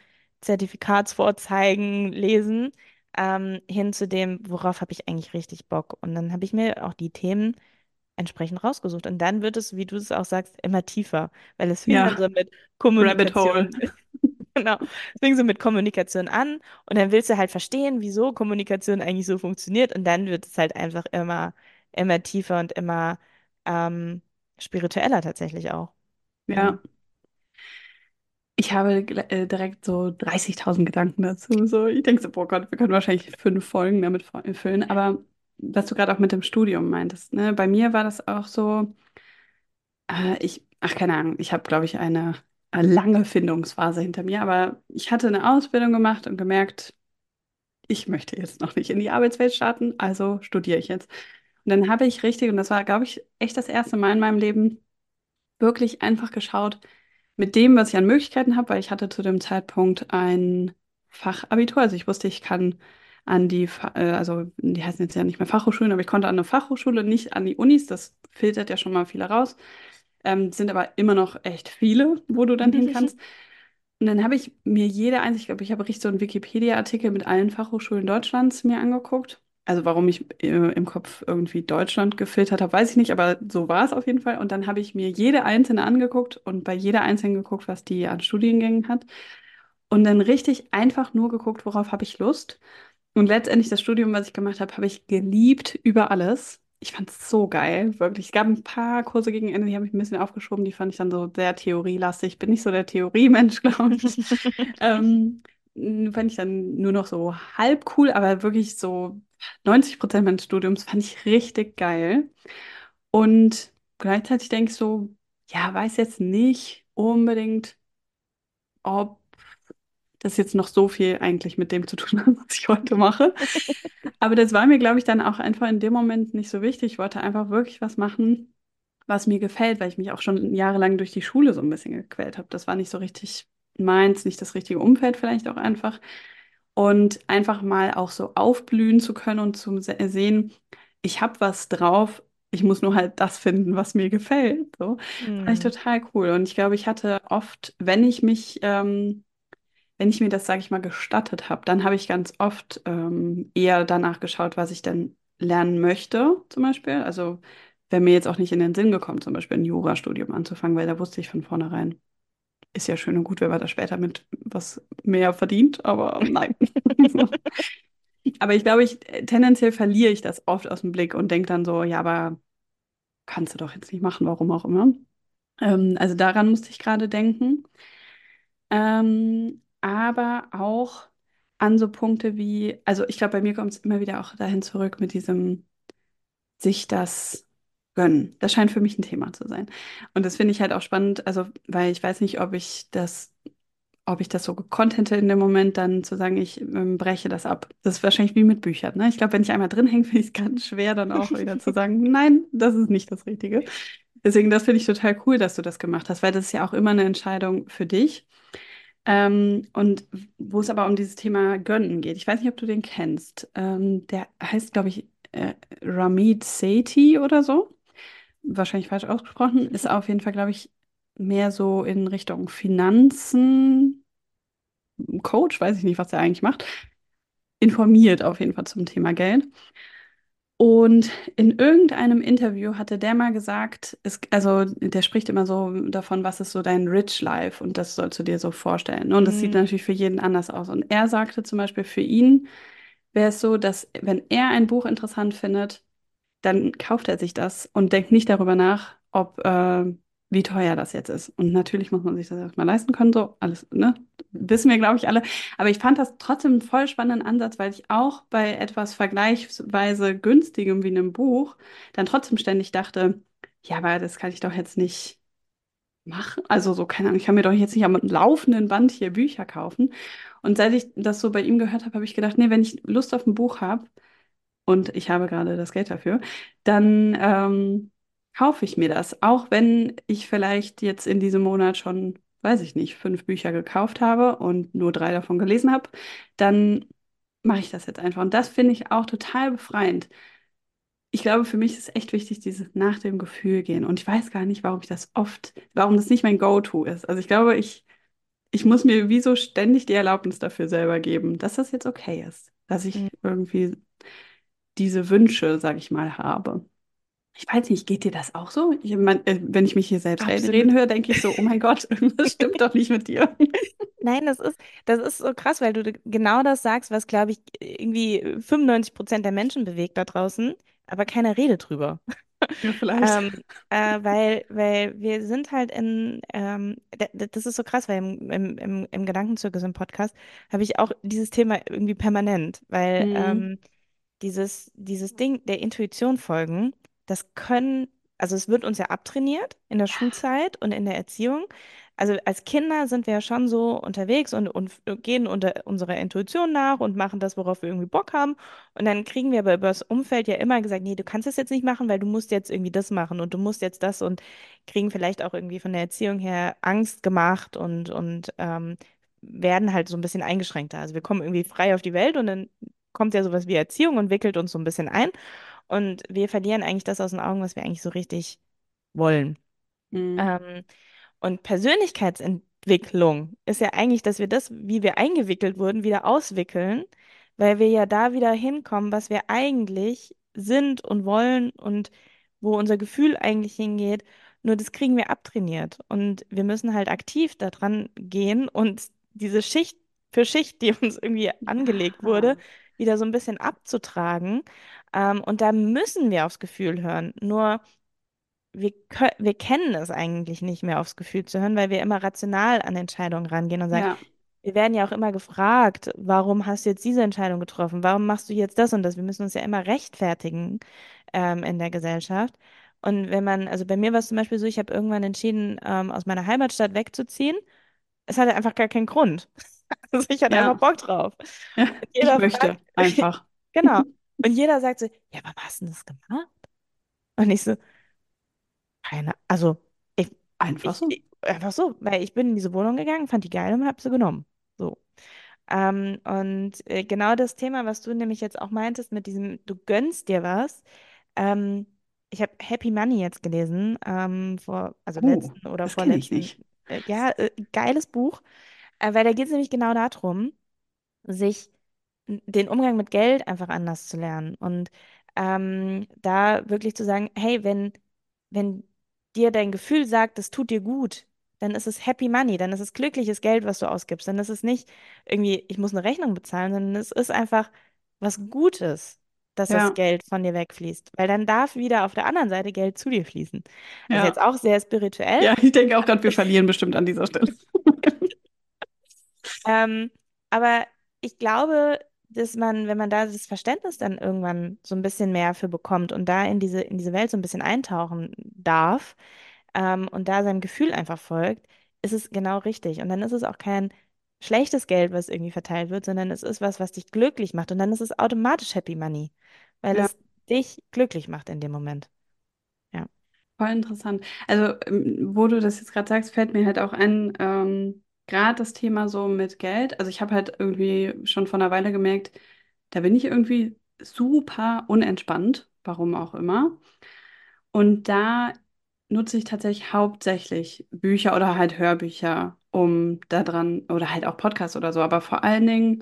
Zertifikatsvorzeigen, Lesen, ähm, hin zu dem, worauf habe ich eigentlich richtig Bock. Und dann habe ich mir auch die Themen entsprechend rausgesucht. Und dann wird es, wie du es auch sagst, immer tiefer, weil es fing dann Ja, so mit Rabbit Hole. Kommunikation, genau, es fing so mit Kommunikation an und dann willst du halt verstehen, wieso Kommunikation eigentlich so funktioniert und dann wird es halt einfach immer, immer tiefer und immer ähm, spiritueller tatsächlich auch. Ja. Ja, ich habe gl- äh, direkt so dreißigtausend Gedanken dazu. So, ich denke so, boah Gott, wir können wahrscheinlich fünf Folgen damit vo- füllen. Aber was du gerade auch mit dem Studium meintest, ne? Bei mir war das auch so, äh, ich, ach keine Ahnung, ich habe, glaube ich, eine, eine lange Findungsphase hinter mir, aber ich hatte eine Ausbildung gemacht und gemerkt, ich möchte jetzt noch nicht in die Arbeitswelt starten, also studiere ich jetzt. Und dann habe ich richtig, und das war, glaube ich, echt das erste Mal in meinem Leben, wirklich einfach geschaut, mit dem, was ich an Möglichkeiten habe, weil ich hatte zu dem Zeitpunkt ein Fachabitur. Also ich wusste, ich kann an die, Fa- äh, also die heißen jetzt ja nicht mehr Fachhochschulen, aber ich konnte an eine Fachhochschule, nicht an die Unis. Das filtert ja schon mal viele raus. Ähm, sind aber immer noch echt viele, wo du dann hin kannst. Und dann habe ich mir jede einzige, ich glaube, ich habe richtig so einen Wikipedia-Artikel mit allen Fachhochschulen Deutschlands mir angeguckt. Also warum ich äh, im Kopf irgendwie Deutschland gefiltert habe, weiß ich nicht, aber so war es auf jeden Fall. Und dann habe ich mir jede einzelne angeguckt und bei jeder einzelnen geguckt, was die an Studiengängen hat. Und dann richtig einfach nur geguckt, worauf habe ich Lust. Und letztendlich das Studium, was ich gemacht habe, habe ich geliebt über alles. Ich fand es so geil, wirklich. Es gab ein paar Kurse gegen Ende, die habe ich ein bisschen aufgeschoben, die fand ich dann so sehr theorielastig. Ich bin nicht so der Theoriemensch, glaube ich. Ähm, n- fand ich dann nur noch so halb cool, aber wirklich so neunzig Prozent meines Studiums fand ich richtig geil. Und gleichzeitig denke ich so, ja, weiß jetzt nicht unbedingt, ob das jetzt noch so viel eigentlich mit dem zu tun hat, was ich heute mache. Aber das war mir, glaube ich, dann auch einfach in dem Moment nicht so wichtig. Ich wollte einfach wirklich was machen, was mir gefällt, weil ich mich auch schon jahrelang durch die Schule so ein bisschen gequält habe. Das war nicht so richtig meins, nicht das richtige Umfeld vielleicht auch einfach. Und einfach mal auch so aufblühen zu können und zu se sehen, ich habe was drauf, ich muss nur halt das finden, was mir gefällt. So, fand ich Hm. total cool. Und ich glaube, ich hatte oft, wenn ich mich ähm, wenn ich mir das, sage ich mal, gestattet habe, dann habe ich ganz oft ähm, eher danach geschaut, was ich denn lernen möchte, zum Beispiel. Also wäre mir jetzt auch nicht in den Sinn gekommen, zum Beispiel ein Jurastudium anzufangen, weil da wusste ich von vornherein, ist ja schön und gut, wenn man da später mit was mehr verdient, aber nein. So. Aber ich glaube, ich tendenziell verliere ich das oft aus dem Blick und denke dann so, ja, aber kannst du doch jetzt nicht machen, warum auch immer. Ähm, also daran musste ich gerade denken. Ähm, aber auch an so Punkte wie, also ich glaube, bei mir kommt es immer wieder auch dahin zurück mit diesem sich das gönnen. Das scheint für mich ein Thema zu sein. Und das finde ich halt auch spannend, also weil ich weiß nicht, ob ich das, ob ich das so gekonnt hätte in dem Moment, dann zu sagen, ich ähm, breche das ab. Das ist wahrscheinlich wie mit Büchern, ne? Ich glaube, wenn ich einmal drin hänge, finde ich es ganz schwer, dann auch wieder zu sagen, nein, das ist nicht das Richtige. Deswegen, das finde ich total cool, dass du das gemacht hast, weil das ist ja auch immer eine Entscheidung für dich. Ähm, und wo es aber um dieses Thema Gönnen geht. Ich weiß nicht, ob du den kennst. Ähm, der heißt, glaube ich, äh, Ramit Sethi oder so. Wahrscheinlich falsch ausgesprochen. Ist auf jeden Fall, glaube ich, mehr so in Richtung Finanzen. Coach, weiß ich nicht, was er eigentlich macht. Informiert auf jeden Fall zum Thema Geld. Und in irgendeinem Interview hatte der mal gesagt, es, also der spricht immer so davon, was ist so dein Rich Life und das sollst du dir so vorstellen. Und das sieht Mm, natürlich für jeden anders aus. Und er sagte zum Beispiel, für ihn wäre es so, dass wenn er ein Buch interessant findet, dann kauft er sich das und denkt nicht darüber nach, ob äh, wie teuer das jetzt ist. Und natürlich muss man sich das erstmal leisten können, so alles, ne? Wissen wir, glaube ich, alle. Aber ich fand das trotzdem einen voll spannenden Ansatz, weil ich auch bei etwas vergleichsweise günstigem wie einem Buch dann trotzdem ständig dachte, ja, aber das kann ich doch jetzt nicht machen. Also so, keine Ahnung, ich kann mir doch jetzt nicht am laufenden Band hier Bücher kaufen. Und seit ich das so bei ihm gehört habe, habe ich gedacht, nee, wenn ich Lust auf ein Buch habe, und ich habe gerade das Geld dafür, dann ähm, kaufe ich mir das. Auch wenn ich vielleicht jetzt in diesem Monat schon, weiß ich nicht, fünf Bücher gekauft habe und nur drei davon gelesen habe, dann mache ich das jetzt einfach. Und das finde ich auch total befreiend. Ich glaube, für mich ist echt wichtig, dieses nach dem Gefühl gehen. Und ich weiß gar nicht, warum ich das oft, warum das nicht mein Go-To ist. Also ich glaube, ich, ich muss mir wie so ständig die Erlaubnis dafür selber geben, dass das jetzt okay ist. Dass mm. ich irgendwie diese Wünsche, sag ich mal, habe. Ich weiß nicht, geht dir das auch so? Ich mein, äh, wenn ich mich hier selbst reden, Absolut. reden höre, denke ich so, oh mein Gott, irgendwas stimmt doch nicht mit dir. Nein, das ist, das ist so krass, weil du d- genau das sagst, was, glaube ich, irgendwie fünfundneunzig Prozent der Menschen bewegt da draußen, aber keiner redet drüber. Ja, vielleicht. Ähm, äh, weil, weil wir sind halt in, ähm, d- d- das ist so krass, weil im, im, im, im Gedankenzirkus im Podcast habe ich auch dieses Thema irgendwie permanent, weil Mhm. ähm, dieses, dieses Ding der Intuition folgen, das können, also es wird uns ja abtrainiert in der Schulzeit und in der Erziehung. Also als Kinder sind wir ja schon so unterwegs und, und gehen unter unserer Intuition nach und machen das, worauf wir irgendwie Bock haben. Und dann kriegen wir aber über das Umfeld ja immer gesagt, nee, du kannst das jetzt nicht machen, weil du musst jetzt irgendwie das machen und du musst jetzt das und kriegen vielleicht auch irgendwie von der Erziehung her Angst gemacht und, und ähm, werden halt so ein bisschen eingeschränkter. Also wir kommen irgendwie frei auf die Welt und dann kommt ja sowas wie Erziehung und wickelt uns so ein bisschen ein. Und wir verlieren eigentlich das aus den Augen, was wir eigentlich so richtig wollen. Mhm. Ähm, und Persönlichkeitsentwicklung ist ja eigentlich, dass wir das, wie wir eingewickelt wurden, wieder auswickeln, weil wir ja da wieder hinkommen, was wir eigentlich sind und wollen und wo unser Gefühl eigentlich hingeht. Nur das kriegen wir abtrainiert. Und wir müssen halt aktiv daran gehen und diese Schicht für Schicht, die uns irgendwie angelegt wurde, Ja, wieder so ein bisschen abzutragen. Ähm, und da müssen wir aufs Gefühl hören. Nur wir, kö- wir kennen es eigentlich nicht mehr, aufs Gefühl zu hören, weil wir immer rational an Entscheidungen rangehen und sagen, ja, wir werden ja auch immer gefragt, warum hast du jetzt diese Entscheidung getroffen? Warum machst du jetzt das und das? Wir müssen uns ja immer rechtfertigen, ähm, in der Gesellschaft. Und wenn man, also bei mir war es zum Beispiel so, ich habe irgendwann entschieden, ähm, aus meiner Heimatstadt wegzuziehen. Es hatte einfach gar keinen Grund. Also ich hatte einfach ja, Bock drauf. ja. Und Ich jeder möchte fragt, einfach. genau. Und jeder sagt so, ja, aber was hast du denn das gemacht? Und ich so, keine, also ich, Einfach ich, so. ich einfach so, weil ich bin in diese Wohnung gegangen, fand die geil und hab sie genommen. So. Ähm, und äh, genau das Thema, was du nämlich jetzt auch meintest, mit diesem, du gönnst dir was. Ähm, ich habe Happy Money jetzt gelesen, ähm, vor, also Oh, letzten oder das kenne ich vorletzten, nicht. äh, ja, äh, geiles Buch, äh, weil da geht es nämlich genau darum, sich den Umgang mit Geld einfach anders zu lernen und ähm, da wirklich zu sagen, hey, wenn, wenn dir dein Gefühl sagt, das tut dir gut, dann ist es Happy Money, dann ist es glückliches Geld, was du ausgibst, dann ist es nicht irgendwie, ich muss eine Rechnung bezahlen, sondern es ist einfach was Gutes, dass das Ja, Geld von dir wegfließt, weil dann darf wieder auf der anderen Seite Geld zu dir fließen. Also jetzt ja. auch sehr spirituell. Ja, ich denke auch gerade, wir verlieren bestimmt an dieser Stelle. Ähm, aber ich glaube, dass man, wenn man da das Verständnis dann irgendwann so ein bisschen mehr für bekommt und da in diese, in diese Welt so ein bisschen eintauchen darf, ähm, und da seinem Gefühl einfach folgt, ist es genau richtig. Und dann ist es auch kein schlechtes Geld, was irgendwie verteilt wird, sondern es ist was, was dich glücklich macht. Und dann ist es automatisch Happy Money, weil Ja. es dich glücklich macht in dem Moment. Ja. Voll interessant. Also, ähm, wo du das jetzt gerade sagst, fällt mir halt auch ein, ähm, gerade das Thema so mit Geld. Also, ich habe halt irgendwie schon vor einer Weile gemerkt, da bin ich irgendwie super unentspannt, warum auch immer. Und da nutze ich tatsächlich hauptsächlich Bücher oder halt Hörbücher, um da dran, oder halt auch Podcasts oder so, aber vor allen Dingen.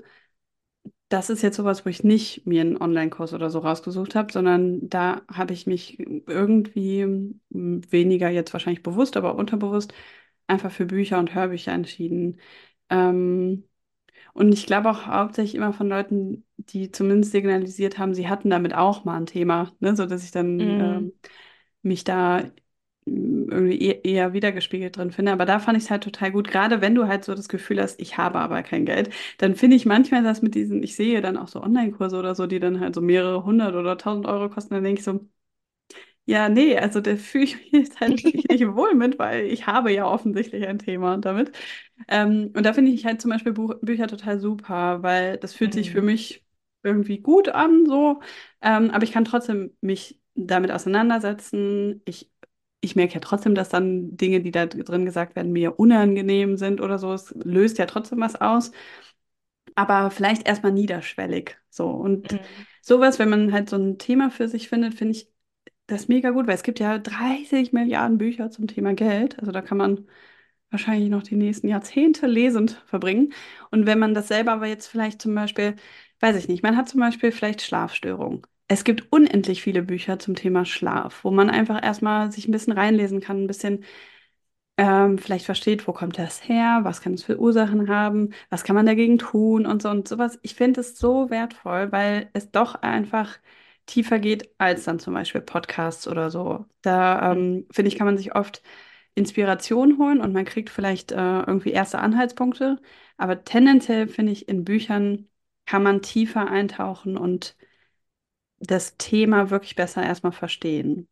Das ist jetzt sowas, wo ich nicht mir einen Online-Kurs oder so rausgesucht habe, sondern da habe ich mich irgendwie m, weniger jetzt wahrscheinlich bewusst, aber unterbewusst einfach für Bücher und Hörbücher entschieden. Ähm, und ich glaube auch hauptsächlich immer von Leuten, die zumindest signalisiert haben, sie hatten damit auch mal ein Thema, ne? So dass ich dann Mm, ähm, mich da ähm, irgendwie e eher wiedergespiegelt drin finde. Aber da fand ich es halt total gut, gerade wenn du halt so das Gefühl hast, ich habe aber kein Geld, dann finde ich manchmal das mit diesen, ich sehe dann auch so Online-Kurse oder so, die dann halt so mehrere hundert oder tausend Euro kosten, dann denke ich so, ja, nee, also da fühle ich mich jetzt halt wirklich nicht wohl mit, weil ich habe ja offensichtlich ein Thema damit. Ähm, und da finde ich halt zum Beispiel Buch Bücher total super, weil das fühlt sich für mm. mich irgendwie gut an, so. Ähm, aber ich kann trotzdem mich damit auseinandersetzen. Ich, ich merke ja trotzdem, dass dann Dinge, die da drin gesagt werden, mir unangenehm sind oder so. Es löst ja trotzdem was aus, aber vielleicht erstmal niederschwellig. So. Und Mm. sowas, wenn man halt so ein Thema für sich findet, finde ich das ist mega gut, weil es gibt ja dreißig Milliarden Bücher zum Thema Geld. Also da kann man wahrscheinlich noch die nächsten Jahrzehnte lesend verbringen. Und wenn man das selber aber jetzt vielleicht zum Beispiel, weiß ich nicht, man hat zum Beispiel vielleicht Schlafstörungen. Es gibt unendlich viele Bücher zum Thema Schlaf, wo man einfach erstmal sich ein bisschen reinlesen kann, ein bisschen ähm, vielleicht versteht, wo kommt das her, was kann es für Ursachen haben, was kann man dagegen tun und so und sowas. Ich finde es so wertvoll, weil es doch einfach tiefer geht als dann zum Beispiel Podcasts oder so. Da Mm. ähm, finde ich, kann man sich oft Inspiration holen und man kriegt vielleicht äh, irgendwie erste Anhaltspunkte. Aber tendenziell finde ich, in Büchern kann man tiefer eintauchen und das Thema wirklich besser erstmal verstehen.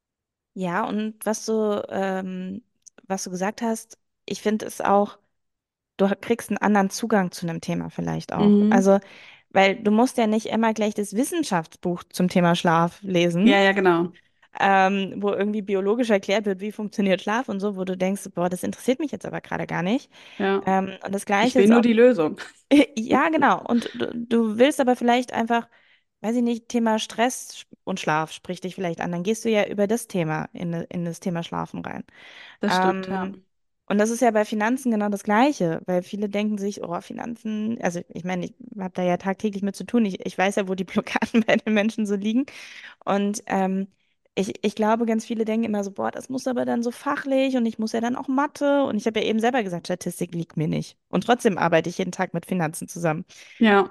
Ja, und was du, ähm, was du gesagt hast, ich finde es auch, du kriegst einen anderen Zugang zu einem Thema vielleicht auch. Mhm. Also, weil du musst ja nicht immer gleich das Wissenschaftsbuch zum Thema Schlaf lesen, Ja, ja, genau. ähm, wo irgendwie biologisch erklärt wird, wie funktioniert Schlaf und so, wo du denkst, boah, das interessiert mich jetzt aber gerade gar nicht. Ja. Ähm, und das Ich Gleiche will ist nur auch, die Lösung. ja, genau. Und du, du willst aber vielleicht einfach, weiß ich nicht, Thema Stress und Schlaf spricht dich vielleicht an. Dann gehst du ja über das Thema in, in das Thema Schlafen rein. Das stimmt, ja. Ähm, und das ist ja bei Finanzen genau das Gleiche, weil viele denken sich, oh, Finanzen, also ich meine, ich habe da ja tagtäglich mit zu tun. Ich, ich weiß ja, wo die Blockaden bei den Menschen so liegen. Und ähm, ich, ich glaube, ganz viele denken immer so, boah, das muss aber dann so fachlich und ich muss ja dann auch Mathe. Und ich habe ja eben selber gesagt, Statistik liegt mir nicht. Und trotzdem arbeite ich jeden Tag mit Finanzen zusammen. Ja,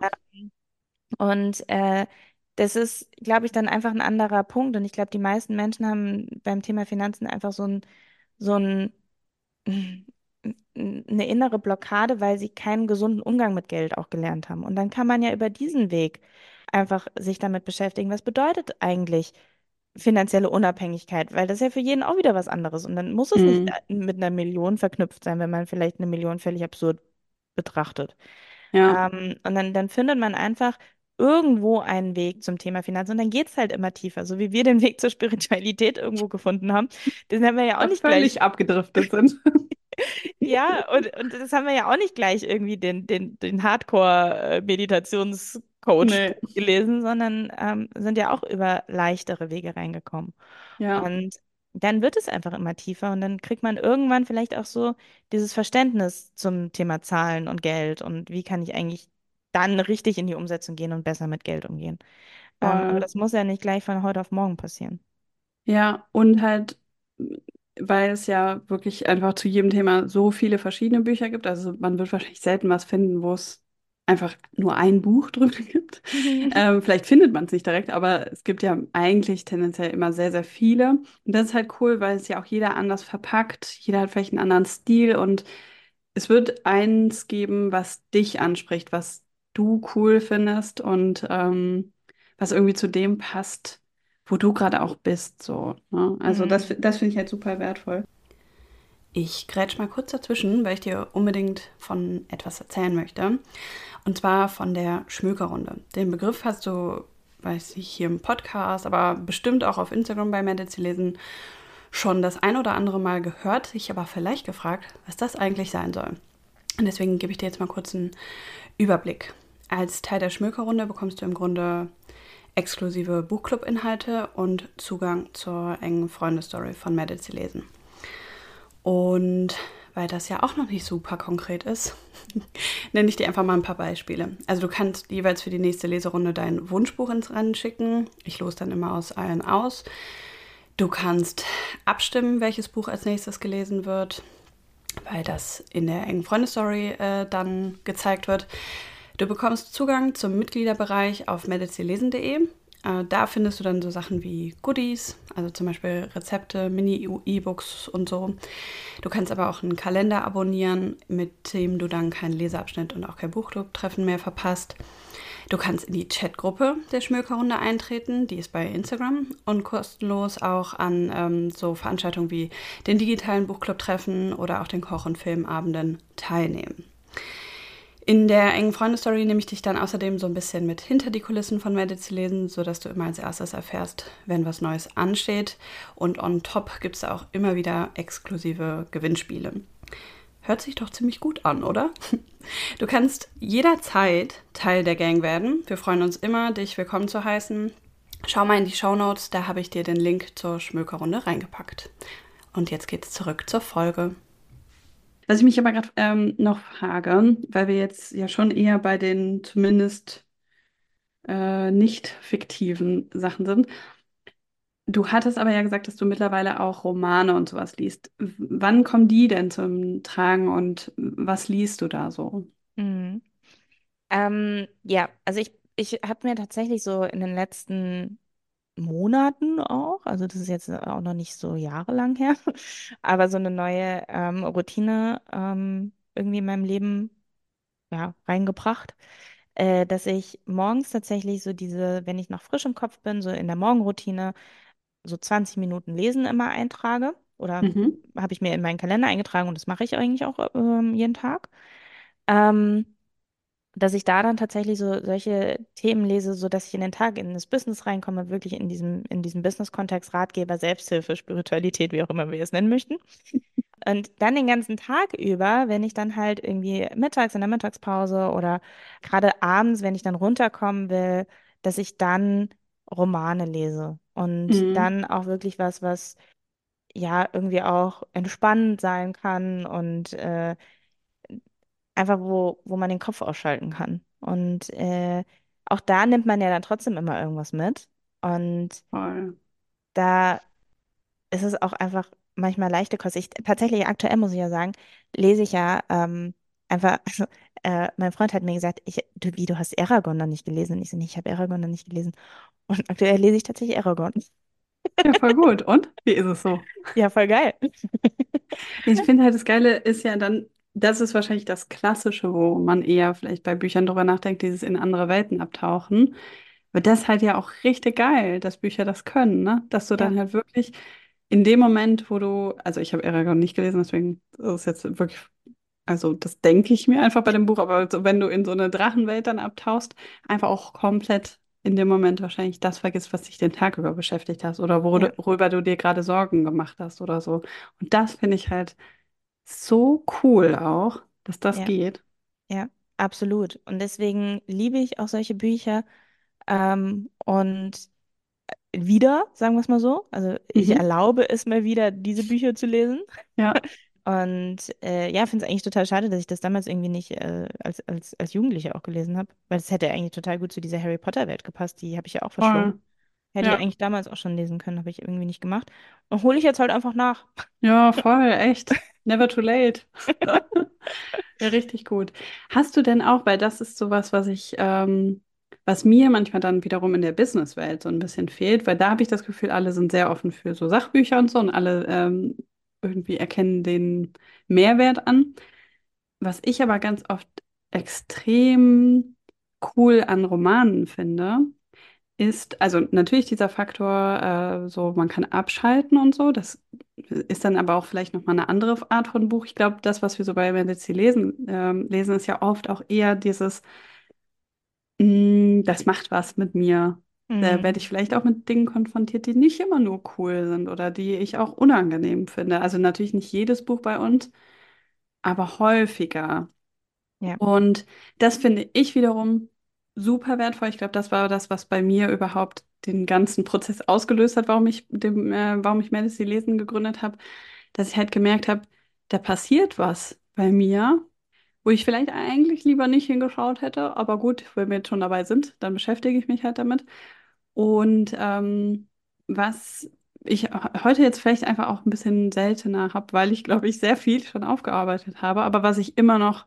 Und äh, das ist, glaube ich, dann einfach ein anderer Punkt. Und ich glaube, die meisten Menschen haben beim Thema Finanzen einfach so ein, so ein eine innere Blockade, weil sie keinen gesunden Umgang mit Geld auch gelernt haben. Und dann kann man ja über diesen Weg einfach sich damit beschäftigen, was bedeutet eigentlich finanzielle Unabhängigkeit, weil das ist ja für jeden auch wieder was anderes. Und dann muss es nicht mm, mit einer Million verknüpft sein, wenn man vielleicht eine Million völlig absurd betrachtet. ja, Ähm, und dann, dann findet man einfach irgendwo einen Weg zum Thema Finanzen und dann geht es halt immer tiefer, so wie wir den Weg zur Spiritualität irgendwo gefunden haben. Den haben wir ja auch da nicht völlig gleich. abgedriftet sind. Ja, und, und das haben wir ja auch nicht gleich irgendwie den, den, den Hardcore-Meditationscoach Nee, gelesen, sondern ähm, sind ja auch über leichtere Wege reingekommen. ja, Und dann wird es einfach immer tiefer und dann kriegt man irgendwann vielleicht auch so dieses Verständnis zum Thema Zahlen und Geld und wie kann ich eigentlich dann richtig in die Umsetzung gehen und besser mit Geld umgehen. Ähm, aber voll. das muss ja nicht gleich von heute auf morgen passieren. Ja, und halt, weil es ja wirklich einfach zu jedem Thema so viele verschiedene Bücher gibt. Also man wird wahrscheinlich selten was finden, wo es einfach nur ein Buch drüber gibt. Ähm, vielleicht findet man es nicht direkt, aber es gibt ja eigentlich tendenziell immer sehr, sehr viele. Und das ist halt cool, weil es ja auch jeder anders verpackt. Jeder hat vielleicht einen anderen Stil und es wird eins geben, was dich anspricht, was du cool findest und ähm, was irgendwie zu dem passt, wo du gerade auch bist. So, ne? Also das, Mhm. das finde ich halt super wertvoll. Ich grätsch mal kurz dazwischen, weil ich dir unbedingt von etwas erzählen möchte. Und zwar von der Schmökerrunde. Den Begriff hast du, weiß ich, hier im Podcast, aber bestimmt auch auf Instagram bei Mädels lesen, schon das ein oder andere Mal gehört, sich aber vielleicht gefragt, was das eigentlich sein soll. Und deswegen gebe ich dir jetzt mal kurz einen Überblick. Als Teil der Schmökerrunde bekommst du im Grunde exklusive Buchclub-Inhalte und Zugang zur engen Freundestory von Mädels lesen. Und weil das ja auch noch nicht super konkret ist, nenne ich dir einfach mal ein paar Beispiele. Also du kannst jeweils für die nächste Leserunde dein Wunschbuch ins Rennen schicken. Ich lose dann immer aus allen aus. Du kannst abstimmen, welches Buch als nächstes gelesen wird, weil das in der engen Freundestory äh, dann gezeigt wird. Du bekommst Zugang zum Mitgliederbereich auf mädelsdelesen punkt de. Äh, da findest du dann so Sachen wie Goodies, also zum Beispiel Rezepte, Mini-E-Books und so. Du kannst aber auch einen Kalender abonnieren, mit dem du dann keinen Leseabschnitt und auch kein Buchclub-Treffen mehr verpasst. Du kannst in die Chatgruppe der Schmökerrunde eintreten, die ist bei Instagram und kostenlos auch an ähm, so Veranstaltungen wie den digitalen Buchclub-Treffen oder auch den Koch- und Filmabenden teilnehmen. In der engen Freundestory nehme ich dich dann außerdem so ein bisschen mit hinter die Kulissen von Mädels lesen, sodass du immer als erstes erfährst, wenn was Neues ansteht. Und on top gibt es auch immer wieder exklusive Gewinnspiele. Hört sich doch ziemlich gut an, oder? Du kannst jederzeit Teil der Gang werden. Wir freuen uns immer, dich willkommen zu heißen. Schau mal in die Shownotes, da habe ich dir den Link zur Schmökerrunde reingepackt. Und jetzt geht's zurück zur Folge. Was ich mich aber gerade ähm, noch frage, weil wir jetzt ja schon eher bei den zumindest äh, nicht fiktiven Sachen sind. Du hattest aber ja gesagt, dass du mittlerweile auch Romane und sowas liest. W- Wann kommen die denn zum Tragen und was liest du da so? Mhm. Ähm, ja, also ich, ich habe mir tatsächlich so in den letzten Monaten auch, also das ist jetzt auch noch nicht so jahrelang her, aber so eine neue ähm, Routine ähm, irgendwie in meinem Leben ja, reingebracht, äh, dass ich morgens tatsächlich so diese, wenn ich noch frisch im Kopf bin, so in der Morgenroutine so zwanzig Minuten Lesen immer eintrage oder Mhm. habe ich mir in meinen Kalender eingetragen und das mache ich eigentlich auch ähm, jeden Tag. Ähm, dass ich da dann tatsächlich so solche Themen lese, so dass ich in den Tag in das Business reinkomme, wirklich in diesem, in diesem Business-Kontext, Ratgeber, Selbsthilfe, Spiritualität, wie auch immer wir es nennen möchten. Und dann den ganzen Tag über, wenn ich dann halt irgendwie mittags in der Mittagspause oder gerade abends, wenn ich dann runterkommen will, dass ich dann Romane lese und Mhm. dann auch wirklich was, was ja irgendwie auch entspannend sein kann und äh, einfach wo, wo man den Kopf ausschalten kann. Und äh, auch da nimmt man ja dann trotzdem immer irgendwas mit. Und Voll. da ist es auch einfach manchmal leichte Kost. Ich, tatsächlich, aktuell muss ich ja sagen, lese ich ja ähm, einfach, also äh, mein Freund hat mir gesagt, ich, du, wie, du hast Eragon noch nicht gelesen? Und ich so, nee, ich habe Eragon noch nicht gelesen. Und aktuell lese ich tatsächlich Eragon. Ja, voll gut. Und? Wie ist es so? Ja, voll geil. Ich finde halt, das Geile ist ja dann, das ist wahrscheinlich das Klassische, wo man eher vielleicht bei Büchern drüber nachdenkt, dieses in andere Welten abtauchen. Aber das ist halt ja auch richtig geil, dass Bücher das können, ne? Dass du Ja, dann halt wirklich in dem Moment, wo du, also ich habe Eragon nicht gelesen, deswegen ist es jetzt wirklich, also das denke ich mir einfach bei dem Buch, aber so, wenn du in so eine Drachenwelt dann abtauchst, einfach auch komplett in dem Moment wahrscheinlich das vergisst, was dich den Tag über beschäftigt hast oder ja, worü- worüber du dir gerade Sorgen gemacht hast oder so. Und das finde ich halt so cool auch, dass das ja, geht. ja, absolut. Und deswegen liebe ich auch solche Bücher. Ähm, und wieder, sagen wir es mal so. Also ich Mhm. erlaube es mir wieder, diese Bücher zu lesen. Ja, Und äh, ja, finde es eigentlich total schade, dass ich das damals irgendwie nicht äh, als, als, als Jugendliche auch gelesen habe. Weil es hätte eigentlich total gut zu dieser Harry Potter-Welt gepasst. Die habe ich ja auch verschlungen. voll. Hätte ich Ja. eigentlich damals auch schon lesen können, habe ich irgendwie nicht gemacht. Und hole ich jetzt halt einfach nach. Ja, voll, echt. Never too late. Ja, richtig gut. Hast du denn auch, weil das ist sowas, was ich, ähm, was mir manchmal dann wiederum in der Businesswelt so ein bisschen fehlt, weil da habe ich das Gefühl, alle sind sehr offen für so Sachbücher und so und alle ähm, irgendwie erkennen den Mehrwert an. Was ich aber ganz oft extrem cool an Romanen finde, ist, also natürlich dieser Faktor, äh, so man kann abschalten und so, das ist dann aber auch vielleicht nochmal eine andere Art von Buch. Ich glaube, das, was wir so bei Wenn wir sie lesen, ähm, lesen, ist ja oft auch eher dieses, mh, das macht was mit mir. Da werde Mhm. ich vielleicht auch mit Dingen konfrontiert, die nicht immer nur cool sind oder die ich auch unangenehm finde. Also natürlich nicht jedes Buch bei uns, aber häufiger. Ja. Und das finde ich wiederum super wertvoll. Ich glaube, das war das, was bei mir überhaupt den ganzen Prozess ausgelöst hat, warum ich dem, äh, warum ich Fantasy Lesen gegründet habe, dass ich halt gemerkt habe, da passiert was bei mir, wo ich vielleicht eigentlich lieber nicht hingeschaut hätte, aber gut, wenn wir jetzt schon dabei sind, dann beschäftige ich mich halt damit. Und ähm, was ich heute jetzt vielleicht einfach auch ein bisschen seltener habe, weil ich glaube ich sehr viel schon aufgearbeitet habe, aber was ich immer noch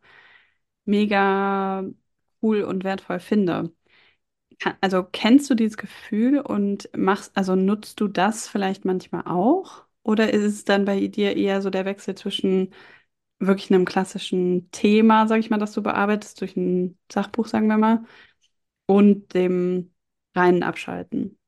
mega cool und wertvoll finde. Ka- Also kennst du dieses Gefühl und machst, also nutzt du das vielleicht manchmal auch? Oder ist es dann bei dir eher so der Wechsel zwischen wirklich einem klassischen Thema, sag ich mal, das du bearbeitest, durch ein Sachbuch, sagen wir mal, und dem reinen Abschalten?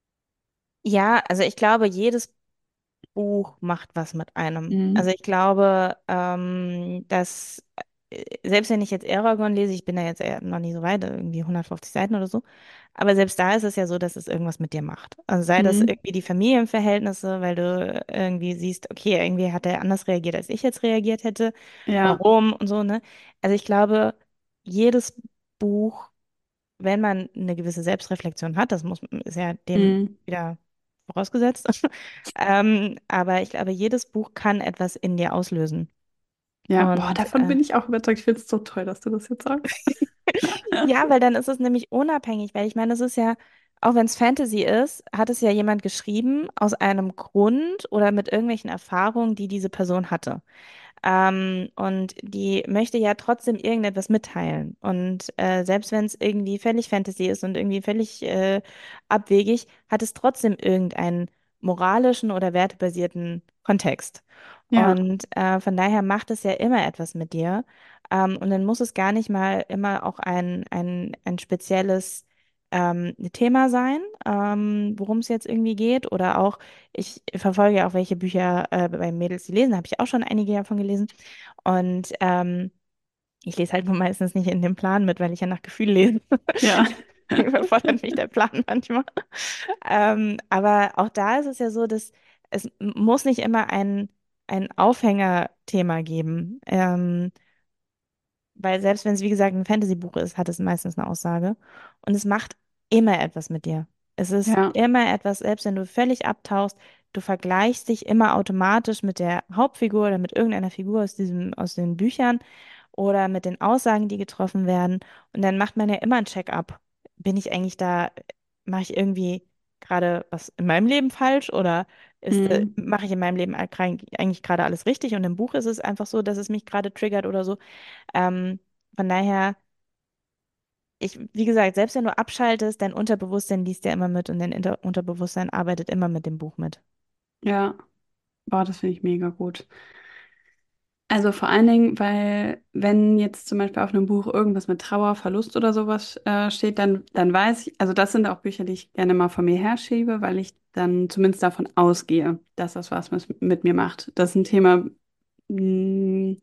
Ja, also ich glaube, jedes Buch macht was mit einem. Also Mhm. ich glaube, ähm, dass äh, selbst wenn ich jetzt Eragon lese, ich bin da jetzt eher noch nicht so weit, irgendwie hundertfünfzig Seiten oder so, aber selbst da ist es ja so, dass es irgendwas mit dir macht. Also sei das Mhm. irgendwie die Familienverhältnisse, weil du irgendwie siehst, okay, irgendwie hat er anders reagiert, als ich jetzt reagiert hätte, Ja. warum und so, ne? Also ich glaube, jedes Buch, wenn man eine gewisse Selbstreflexion hat, das muss, ist ja dem Mhm. wieder vorausgesetzt. Ähm, aber ich glaube, jedes Buch kann etwas in dir auslösen. Ja, boah, Und davon äh, bin ich auch überzeugt. Ich finde es so toll, dass du das jetzt sagst. ja, weil dann ist es nämlich unabhängig, weil ich meine, es ist ja, auch wenn es Fantasy ist, hat es ja jemand geschrieben aus einem Grund oder mit irgendwelchen Erfahrungen, die diese Person hatte. Ähm, und die möchte ja trotzdem irgendetwas mitteilen. Und äh, selbst wenn es irgendwie völlig Fantasy ist und irgendwie völlig äh, abwegig, hat es trotzdem irgendeinen moralischen oder wertebasierten Kontext. Ja. Und äh, von daher macht es ja immer etwas mit dir. Ähm, und dann muss es gar nicht mal immer auch ein, ein, ein spezielles ähm, Thema sein, ähm, worum es jetzt irgendwie geht. Oder auch, ich verfolge ja auch welche Bücher äh, bei Mädels, die lesen, habe ich auch schon einige davon gelesen. Und ähm, ich lese halt nur meistens nicht in dem Plan mit, weil ich ja nach Gefühl lese. Ja. Überfordert mich der Plan manchmal. Ähm, aber auch da ist es ja so, dass es m- muss nicht immer ein, ein Aufhängerthema geben. Ähm, weil selbst wenn es, wie gesagt, ein Fantasy-Buch ist, hat es meistens eine Aussage. Und es macht immer etwas mit dir. Es ist Ja. immer etwas, selbst wenn du völlig abtauchst, du vergleichst dich immer automatisch mit der Hauptfigur oder mit irgendeiner Figur aus diesem, aus den Büchern oder mit den Aussagen, die getroffen werden. Und dann macht man ja immer ein Check-up. Bin ich eigentlich da, mache ich irgendwie gerade was in meinem Leben falsch oder ist, äh, Mhm. mache ich in meinem Leben eigentlich gerade alles richtig? Und im Buch ist es einfach so, dass es mich gerade triggert oder so. Ähm, von daher, ich, wie gesagt, selbst wenn du abschaltest, dein Unterbewusstsein liest ja immer mit und dein Inter Unterbewusstsein arbeitet immer mit dem Buch mit. Ja. Boah, das finde ich mega gut. Also vor allen Dingen, weil wenn jetzt zum Beispiel auf einem Buch irgendwas mit Trauer, Verlust oder sowas äh, steht, dann, dann weiß ich, also das sind auch Bücher, die ich gerne mal von mir herschiebe, weil ich dann zumindest davon ausgehe, dass das was mit, mit mir macht. Das ist ein Thema, mh,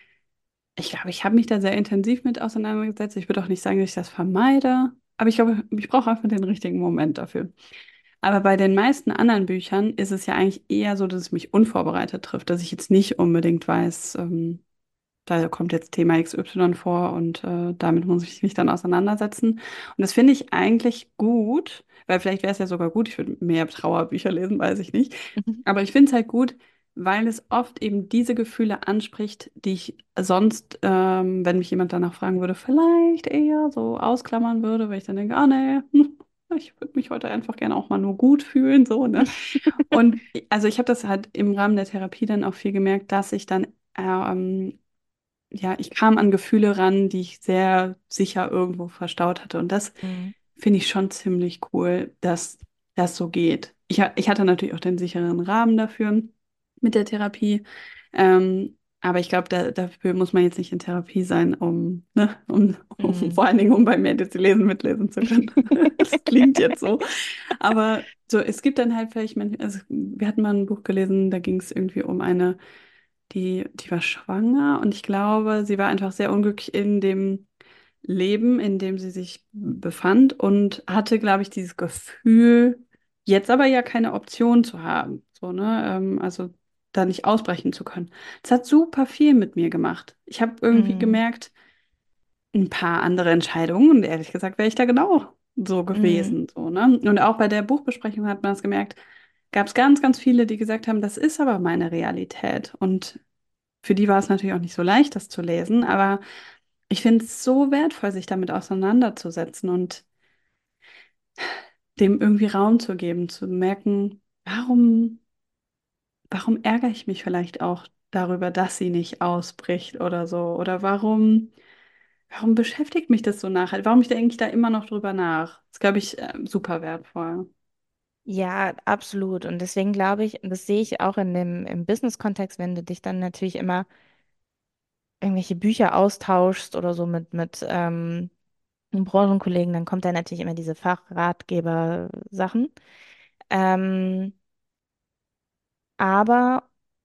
ich glaube, ich habe mich da sehr intensiv mit auseinandergesetzt. Ich würde auch nicht sagen, dass ich das vermeide, aber ich glaube, ich brauche einfach den richtigen Moment dafür. Aber bei den meisten anderen Büchern ist es ja eigentlich eher so, dass es mich unvorbereitet trifft, dass ich jetzt nicht unbedingt weiß, ähm, da kommt jetzt Thema X Y vor und äh, damit muss ich mich dann auseinandersetzen. Und das finde ich eigentlich gut, weil vielleicht wäre es ja sogar gut, ich würde mehr Trauerbücher lesen, weiß ich nicht. Mhm. Aber ich finde es halt gut, weil es oft eben diese Gefühle anspricht, die ich sonst, ähm, wenn mich jemand danach fragen würde, vielleicht eher so ausklammern würde, weil ich dann denke, ah nee, hm, ich würde mich heute einfach gerne auch mal nur gut fühlen, so, ne? Und also ich habe das halt im Rahmen der Therapie dann auch viel gemerkt, dass ich dann ähm, ja, ich kam an Gefühle ran, die ich sehr sicher irgendwo verstaut hatte. Und das Mhm. finde ich schon ziemlich cool, dass das so geht. Ich, ha- ich hatte natürlich auch den sicheren Rahmen dafür mit der Therapie. Ähm, Aber ich glaube, da, dafür muss man jetzt nicht in Therapie sein, um, ne, um, um Mm. vor allen Dingen, um bei mir das Lesen mitlesen zu können. Das klingt jetzt so. Aber so, es gibt dann halt vielleicht, manch- also wir hatten mal ein Buch gelesen, da ging es irgendwie um eine, die, die war schwanger und ich glaube, sie war einfach sehr unglücklich in dem Leben, in dem sie sich befand und hatte, glaube ich, dieses Gefühl, jetzt aber ja keine Option zu haben. So, ne? Ähm, also da nicht ausbrechen zu können. Das hat super viel mit mir gemacht. Ich habe irgendwie Mm. gemerkt, ein paar andere Entscheidungen und ehrlich gesagt wäre ich da genau so Mm. gewesen. So, ne? Und auch bei der Buchbesprechung hat man es gemerkt, gab es ganz, ganz viele, die gesagt haben, das ist aber meine Realität. Und für die war es natürlich auch nicht so leicht, das zu lesen, aber ich finde es so wertvoll, sich damit auseinanderzusetzen und dem irgendwie Raum zu geben, zu merken, warum, warum ärgere ich mich vielleicht auch darüber, dass sie nicht ausbricht oder so? Oder warum, warum beschäftigt mich das so nachhaltig? Warum ich denke ich da immer noch drüber nach? Das glaube ich, äh, super wertvoll. Ja, absolut. Und deswegen glaube ich, und das sehe ich auch in dem, im Business-Kontext, wenn du dich dann natürlich immer irgendwelche Bücher austauschst oder so mit, mit ähm, Branchenkollegen, dann kommt da natürlich immer diese Fachratgeber-Sachen. Ähm, aber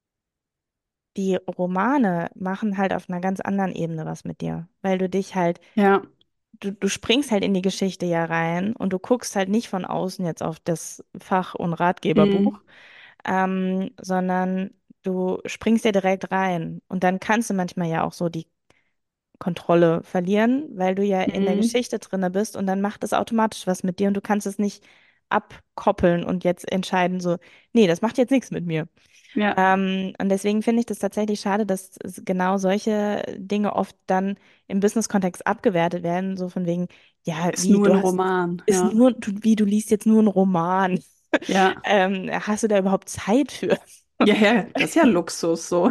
die Romane machen halt auf einer ganz anderen Ebene was mit dir, weil du dich halt, Ja, du, du springst halt in die Geschichte ja rein und du guckst halt nicht von außen jetzt auf das Fach- und mm, Ratgeberbuch, ähm, sondern du springst ja direkt rein. Und dann kannst du manchmal ja auch so die Kontrolle verlieren, weil du ja in der mm, Geschichte drinne bist und dann macht es automatisch was mit dir und du kannst es nicht abkoppeln und jetzt entscheiden, so, nee, das macht jetzt nichts mit mir. ja, Ähm, und deswegen finde ich das tatsächlich schade, dass es genau solche Dinge oft dann im Business-Kontext abgewertet werden, so von wegen, ja, ist wie, nur du ein hast, Roman, ist ja, nur, du, wie, du liest jetzt nur einen Roman. ja, Ähm, hast du da überhaupt Zeit für? ja, ja, das ist ja Luxus so.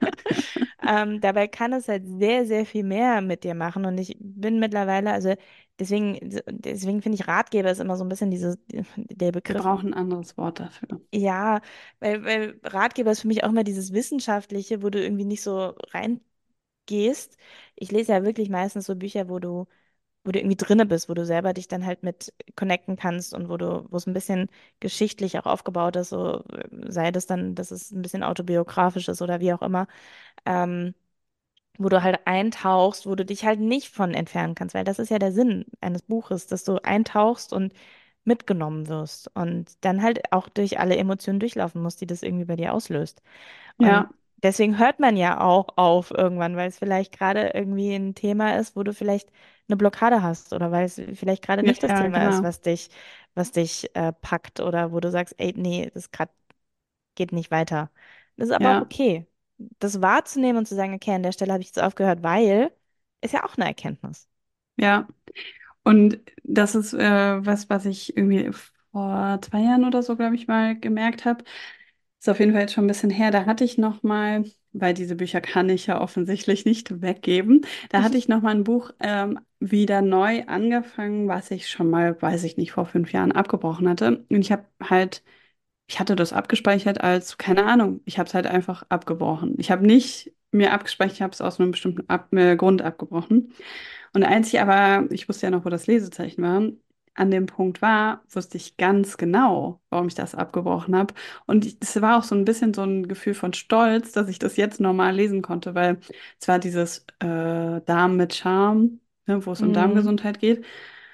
Ähm, dabei kann es halt sehr, sehr viel mehr mit dir machen. Und ich bin mittlerweile, also deswegen, deswegen finde ich Ratgeber ist immer so ein bisschen dieses, der Wir Begriff, brauchen ein anderes Wort dafür. ja, weil, weil Ratgeber ist für mich auch immer dieses Wissenschaftliche, wo du irgendwie nicht so reingehst. Ich lese ja wirklich meistens so Bücher, wo du, wo du irgendwie drinne bist, wo du selber dich dann halt mit connecten kannst und wo du, wo es ein bisschen geschichtlich auch aufgebaut ist, so sei das dann, dass es ein bisschen autobiografisch ist oder wie auch immer. Ähm, wo du halt eintauchst, wo du dich halt nicht von entfernen kannst, weil das ist ja der Sinn eines Buches, dass du eintauchst und mitgenommen wirst und dann halt auch durch alle Emotionen durchlaufen musst, die das irgendwie bei dir auslöst. Und Ja, deswegen hört man ja auch auf irgendwann, weil es vielleicht gerade irgendwie ein Thema ist, wo du vielleicht eine Blockade hast oder weil es vielleicht gerade ja, nicht das ja, Thema ist, genau. was dich, was dich äh, packt oder wo du sagst, ey, nee, das gerade geht nicht weiter. Das ist aber auch Ja, okay. Das wahrzunehmen und zu sagen, okay, an der Stelle habe ich jetzt aufgehört, weil, ist ja auch eine Erkenntnis. ja. Und das ist äh, was, was ich irgendwie vor zwei Jahren oder so, glaube ich, mal gemerkt habe. Ist auf jeden Fall jetzt schon ein bisschen her. Da hatte ich noch mal, weil diese Bücher kann ich ja offensichtlich nicht weggeben, da hatte ich noch mal ein Buch ähm, wieder neu angefangen, was ich schon mal, weiß ich nicht, vor fünf Jahren abgebrochen hatte. Und ich habe halt, ich hatte das abgespeichert als, keine Ahnung, ich habe es halt einfach abgebrochen. Ich habe nicht mir abgespeichert, ich habe es aus einem bestimmten Ab äh, Grund abgebrochen. Und als ich aber, ich wusste ja noch, wo das Lesezeichen war, an dem Punkt war, wusste ich ganz genau, warum ich das abgebrochen habe. Und ich- es war auch so ein bisschen so ein Gefühl von Stolz, dass ich das jetzt normal lesen konnte, weil es war dieses äh, Darm mit Charme, ne, wo es um Mhm. Darmgesundheit geht.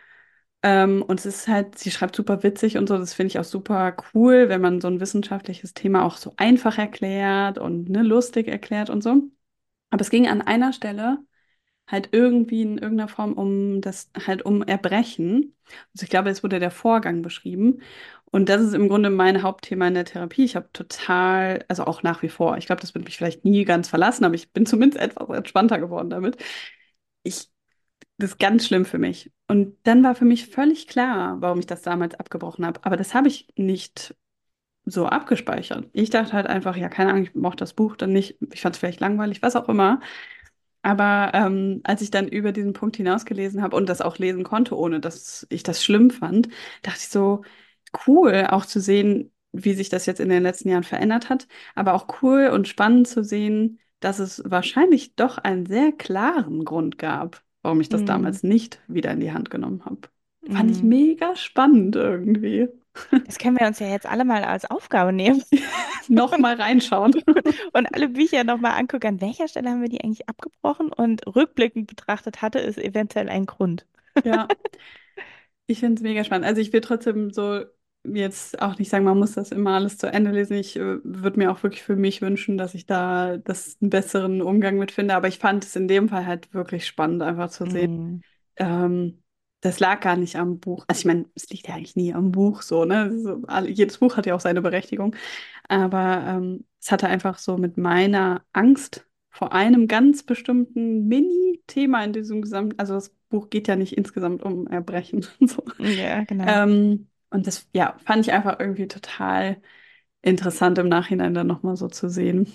Ähm, und es ist halt, sie schreibt super witzig und so, das finde ich auch super cool, wenn man so ein wissenschaftliches Thema auch so einfach erklärt und ne, lustig erklärt und so. Aber es ging an einer Stelle halt irgendwie in irgendeiner Form um das, halt um Erbrechen. Also ich glaube, es wurde der Vorgang beschrieben. Und das ist im Grunde mein Hauptthema in der Therapie. Ich habe total, also auch nach wie vor, ich glaube, das wird mich vielleicht nie ganz verlassen, aber ich bin zumindest etwas entspannter geworden damit. Ich, das ist ganz schlimm für mich. Und dann war für mich völlig klar, warum ich das damals abgebrochen habe. Aber das habe ich nicht so abgespeichert. Ich dachte halt einfach, ja, keine Ahnung, ich mochte das Buch dann nicht, ich fand es vielleicht langweilig, was auch immer. Aber ähm, als ich dann über diesen Punkt hinaus gelesen habe und das auch lesen konnte, ohne dass ich das schlimm fand, dachte ich so, cool, auch zu sehen, wie sich das jetzt in den letzten Jahren verändert hat, aber auch cool und spannend zu sehen, dass es wahrscheinlich doch einen sehr klaren Grund gab, warum ich das Mm, damals nicht wieder in die Hand genommen habe. Fand ich mm. mega spannend irgendwie. Das können wir uns ja jetzt alle mal als Aufgabe nehmen Noch und, mal reinschauen. und alle Bücher nochmal angucken. An welcher Stelle haben wir die eigentlich abgebrochen? Und rückblickend betrachtet hatte es eventuell einen Grund. Ja, ich finde es mega spannend. Also ich will trotzdem so jetzt auch nicht sagen, man muss das immer alles zu Ende lesen. Ich äh, würde mir auch wirklich für mich wünschen, dass ich da das einen besseren Umgang mit finde. Aber ich fand es in dem Fall halt wirklich spannend, einfach zu sehen. Mm. Ähm, Das lag gar nicht am Buch. Also ich meine, es liegt ja eigentlich nie am Buch so, ne? So, alle- jedes Buch hat ja auch seine Berechtigung. Aber ähm, es hatte einfach so mit meiner Angst vor einem ganz bestimmten Mini-Thema in diesem gesamten, also das Buch geht ja nicht insgesamt um Erbrechen. So. Ja, genau. Ähm, und das, ja, fand ich einfach irgendwie total interessant im Nachhinein dann nochmal so zu sehen.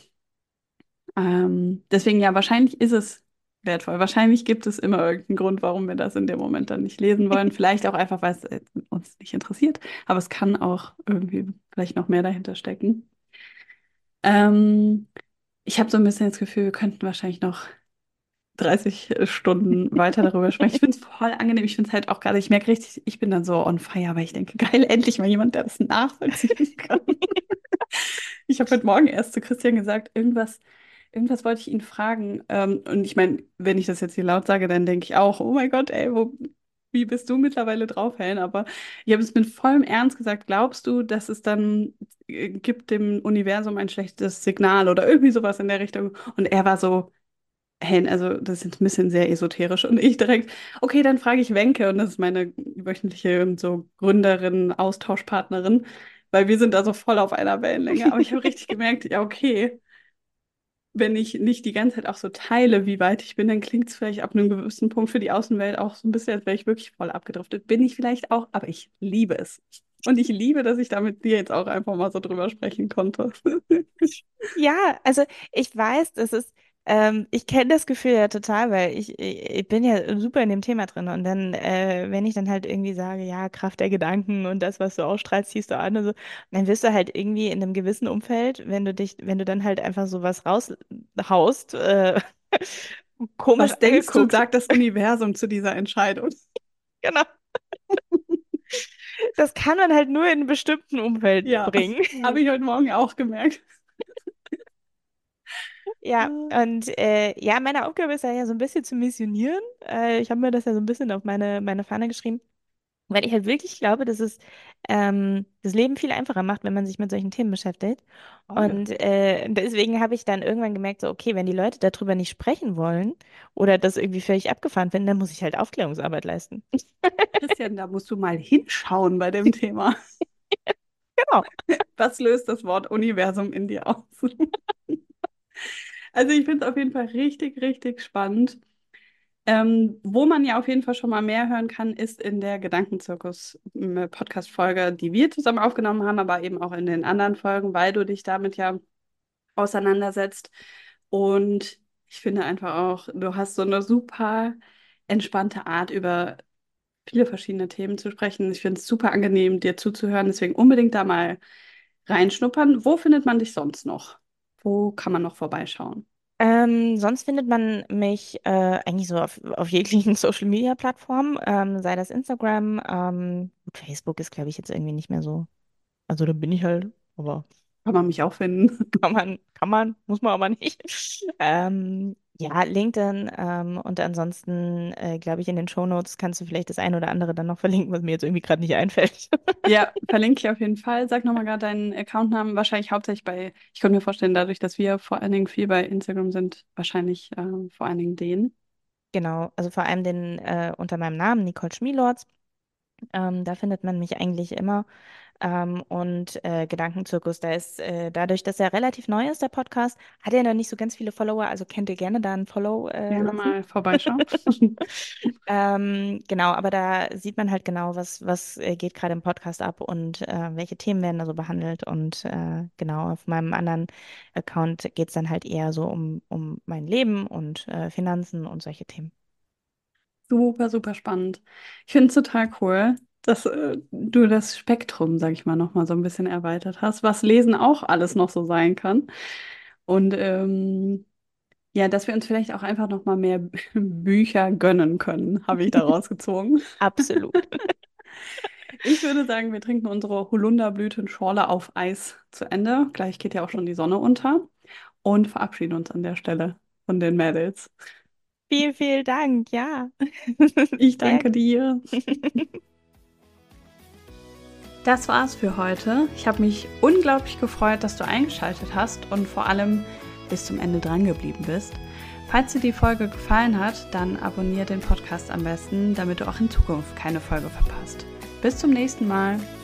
Ähm, deswegen ja, wahrscheinlich ist es wertvoll. Wahrscheinlich gibt es immer irgendeinen Grund, warum wir das in dem Moment dann nicht lesen wollen. Vielleicht auch einfach, weil es äh, uns nicht interessiert. Aber es kann auch irgendwie vielleicht noch mehr dahinter stecken. Ähm, Ich habe so ein bisschen das Gefühl, wir könnten wahrscheinlich noch dreißig Stunden weiter darüber sprechen. Ich finde es voll angenehm. Ich finde es halt auch gerade, ich merke richtig, ich bin dann so on fire, weil ich denke, geil, endlich mal jemand, der das nachvollziehen kann. Ich habe heute Morgen erst zu Christian gesagt, irgendwas, irgendwas wollte ich ihn fragen. Ähm, und ich meine, wenn ich das jetzt hier laut sage, dann denke ich auch, oh mein Gott, ey, wo, wie bist du mittlerweile drauf, Helen? Aber ich habe es mit vollem Ernst gesagt. Glaubst du, dass es dann äh, gibt dem Universum ein schlechtes Signal oder irgendwie sowas in der Richtung? Und er war so, Helen, also das ist jetzt ein bisschen sehr esoterisch. Und ich direkt, okay, dann frage ich Wenke, und das ist meine wöchentliche so Gründerin, Austauschpartnerin, weil wir sind da so voll auf einer Wellenlänge. Aber ich habe richtig gemerkt, ja, okay, wenn ich nicht die ganze Zeit auch so teile, wie weit ich bin, dann klingt es vielleicht ab einem gewissen Punkt für die Außenwelt auch so ein bisschen, als wäre ich wirklich voll abgedriftet. Bin ich vielleicht auch, aber ich liebe es. Und ich liebe, dass ich da mit dir jetzt auch einfach mal so drüber sprechen konnte. Ja, also ich weiß, das ist, ähm, ich kenne das Gefühl ja total, weil ich, ich, ich bin ja super in dem Thema drin. Und dann, äh, wenn ich dann halt irgendwie sage, ja, Kraft der Gedanken und das, was du ausstrahlst, ziehst du an und so, dann wirst du halt irgendwie in einem gewissen Umfeld, wenn du dich, wenn du dann halt einfach sowas raushaust, äh, komisch Was denkst du, angeguckt. sagt das Universum zu dieser Entscheidung? Genau. Das kann man halt nur in einem bestimmten Umfeld Ja, bringen. habe ich heute Morgen auch gemerkt. Ja, und äh, ja, meine Aufgabe ist ja, ja so ein bisschen zu missionieren. Äh, ich habe mir das ja so ein bisschen auf meine, meine Fahne geschrieben, weil ich halt wirklich glaube, dass es ähm, das Leben viel einfacher macht, wenn man sich mit solchen Themen beschäftigt. Voll. Und äh, deswegen habe ich dann irgendwann gemerkt, so, okay, wenn die Leute darüber nicht sprechen wollen oder das irgendwie völlig abgefahren finden, dann muss ich halt Aufklärungsarbeit leisten. Christian, da musst du mal hinschauen bei dem Thema. Genau. Was löst das Wort Universum in dir aus? Also ich finde es auf jeden Fall richtig, richtig spannend. Ähm, wo man ja auf jeden Fall schon mal mehr hören kann, ist in der Gedankenzirkus-Podcast-Folge, die wir zusammen aufgenommen haben, aber eben auch in den anderen Folgen, weil du dich damit ja auseinandersetzt. Und ich finde einfach auch, du hast so eine super entspannte Art, über viele verschiedene Themen zu sprechen. Ich finde es super angenehm, dir zuzuhören. Deswegen unbedingt da mal reinschnuppern. Wo findet man dich sonst noch? Wo kann man noch vorbeischauen? Ähm, sonst findet man mich äh, eigentlich so auf, auf jeglichen Social Media Plattformen, ähm, sei das Instagram, ähm, gut, Facebook ist, glaube ich, jetzt irgendwie nicht mehr so. Also da bin ich halt, aber Kann man mich auch finden? kann man, kann man, muss man aber nicht. Ähm, ja, LinkedIn ähm, und ansonsten, äh, glaube ich, in den Shownotes kannst du vielleicht das ein oder andere dann noch verlinken, was mir jetzt irgendwie gerade nicht einfällt. Ja, verlinke ich auf jeden Fall. Sag nochmal gerade deinen Accountnamen. Wahrscheinlich hauptsächlich bei, ich könnte mir vorstellen, dadurch, dass wir vor allen Dingen viel bei Instagram sind, wahrscheinlich äh, vor allen Dingen den. Genau, also vor allem den äh, unter meinem Namen, Nicole Schmielords. Ähm, da findet man mich eigentlich immer. Ähm, und äh, Gedankenzirkus, da ist äh, dadurch, dass er relativ neu ist, der Podcast, hat er noch nicht so ganz viele Follower, also könnt ihr gerne da ein Follow äh, Gerne lassen. mal vorbeischauen. Ähm, genau, aber da sieht man halt genau, was, was äh, geht gerade im Podcast ab und äh, welche Themen werden da so behandelt. Und äh, genau, auf meinem anderen Account geht es dann halt eher so um, um mein Leben und äh, Finanzen und solche Themen. Super, super spannend. Ich finde es total cool, dass äh, du das Spektrum, sag ich mal, nochmal so ein bisschen erweitert hast, was Lesen auch alles noch so sein kann. Und ähm, Ja, dass wir uns vielleicht auch einfach noch mal mehr Bücher gönnen können, habe ich daraus gezogen. Absolut. Ich würde sagen, wir trinken unsere Holunderblütenschorle auf Eis zu Ende. Gleich geht ja auch schon die Sonne unter und verabschieden uns an der Stelle von den Mädels. Vielen, vielen Dank. Ja. Ich Sehr danke dir. Das war's für heute. Ich habe mich unglaublich gefreut, dass du eingeschaltet hast und vor allem bis zum Ende dran geblieben bist. Falls dir die Folge gefallen hat, dann abonniere den Podcast am besten, damit du auch in Zukunft keine Folge verpasst. Bis zum nächsten Mal.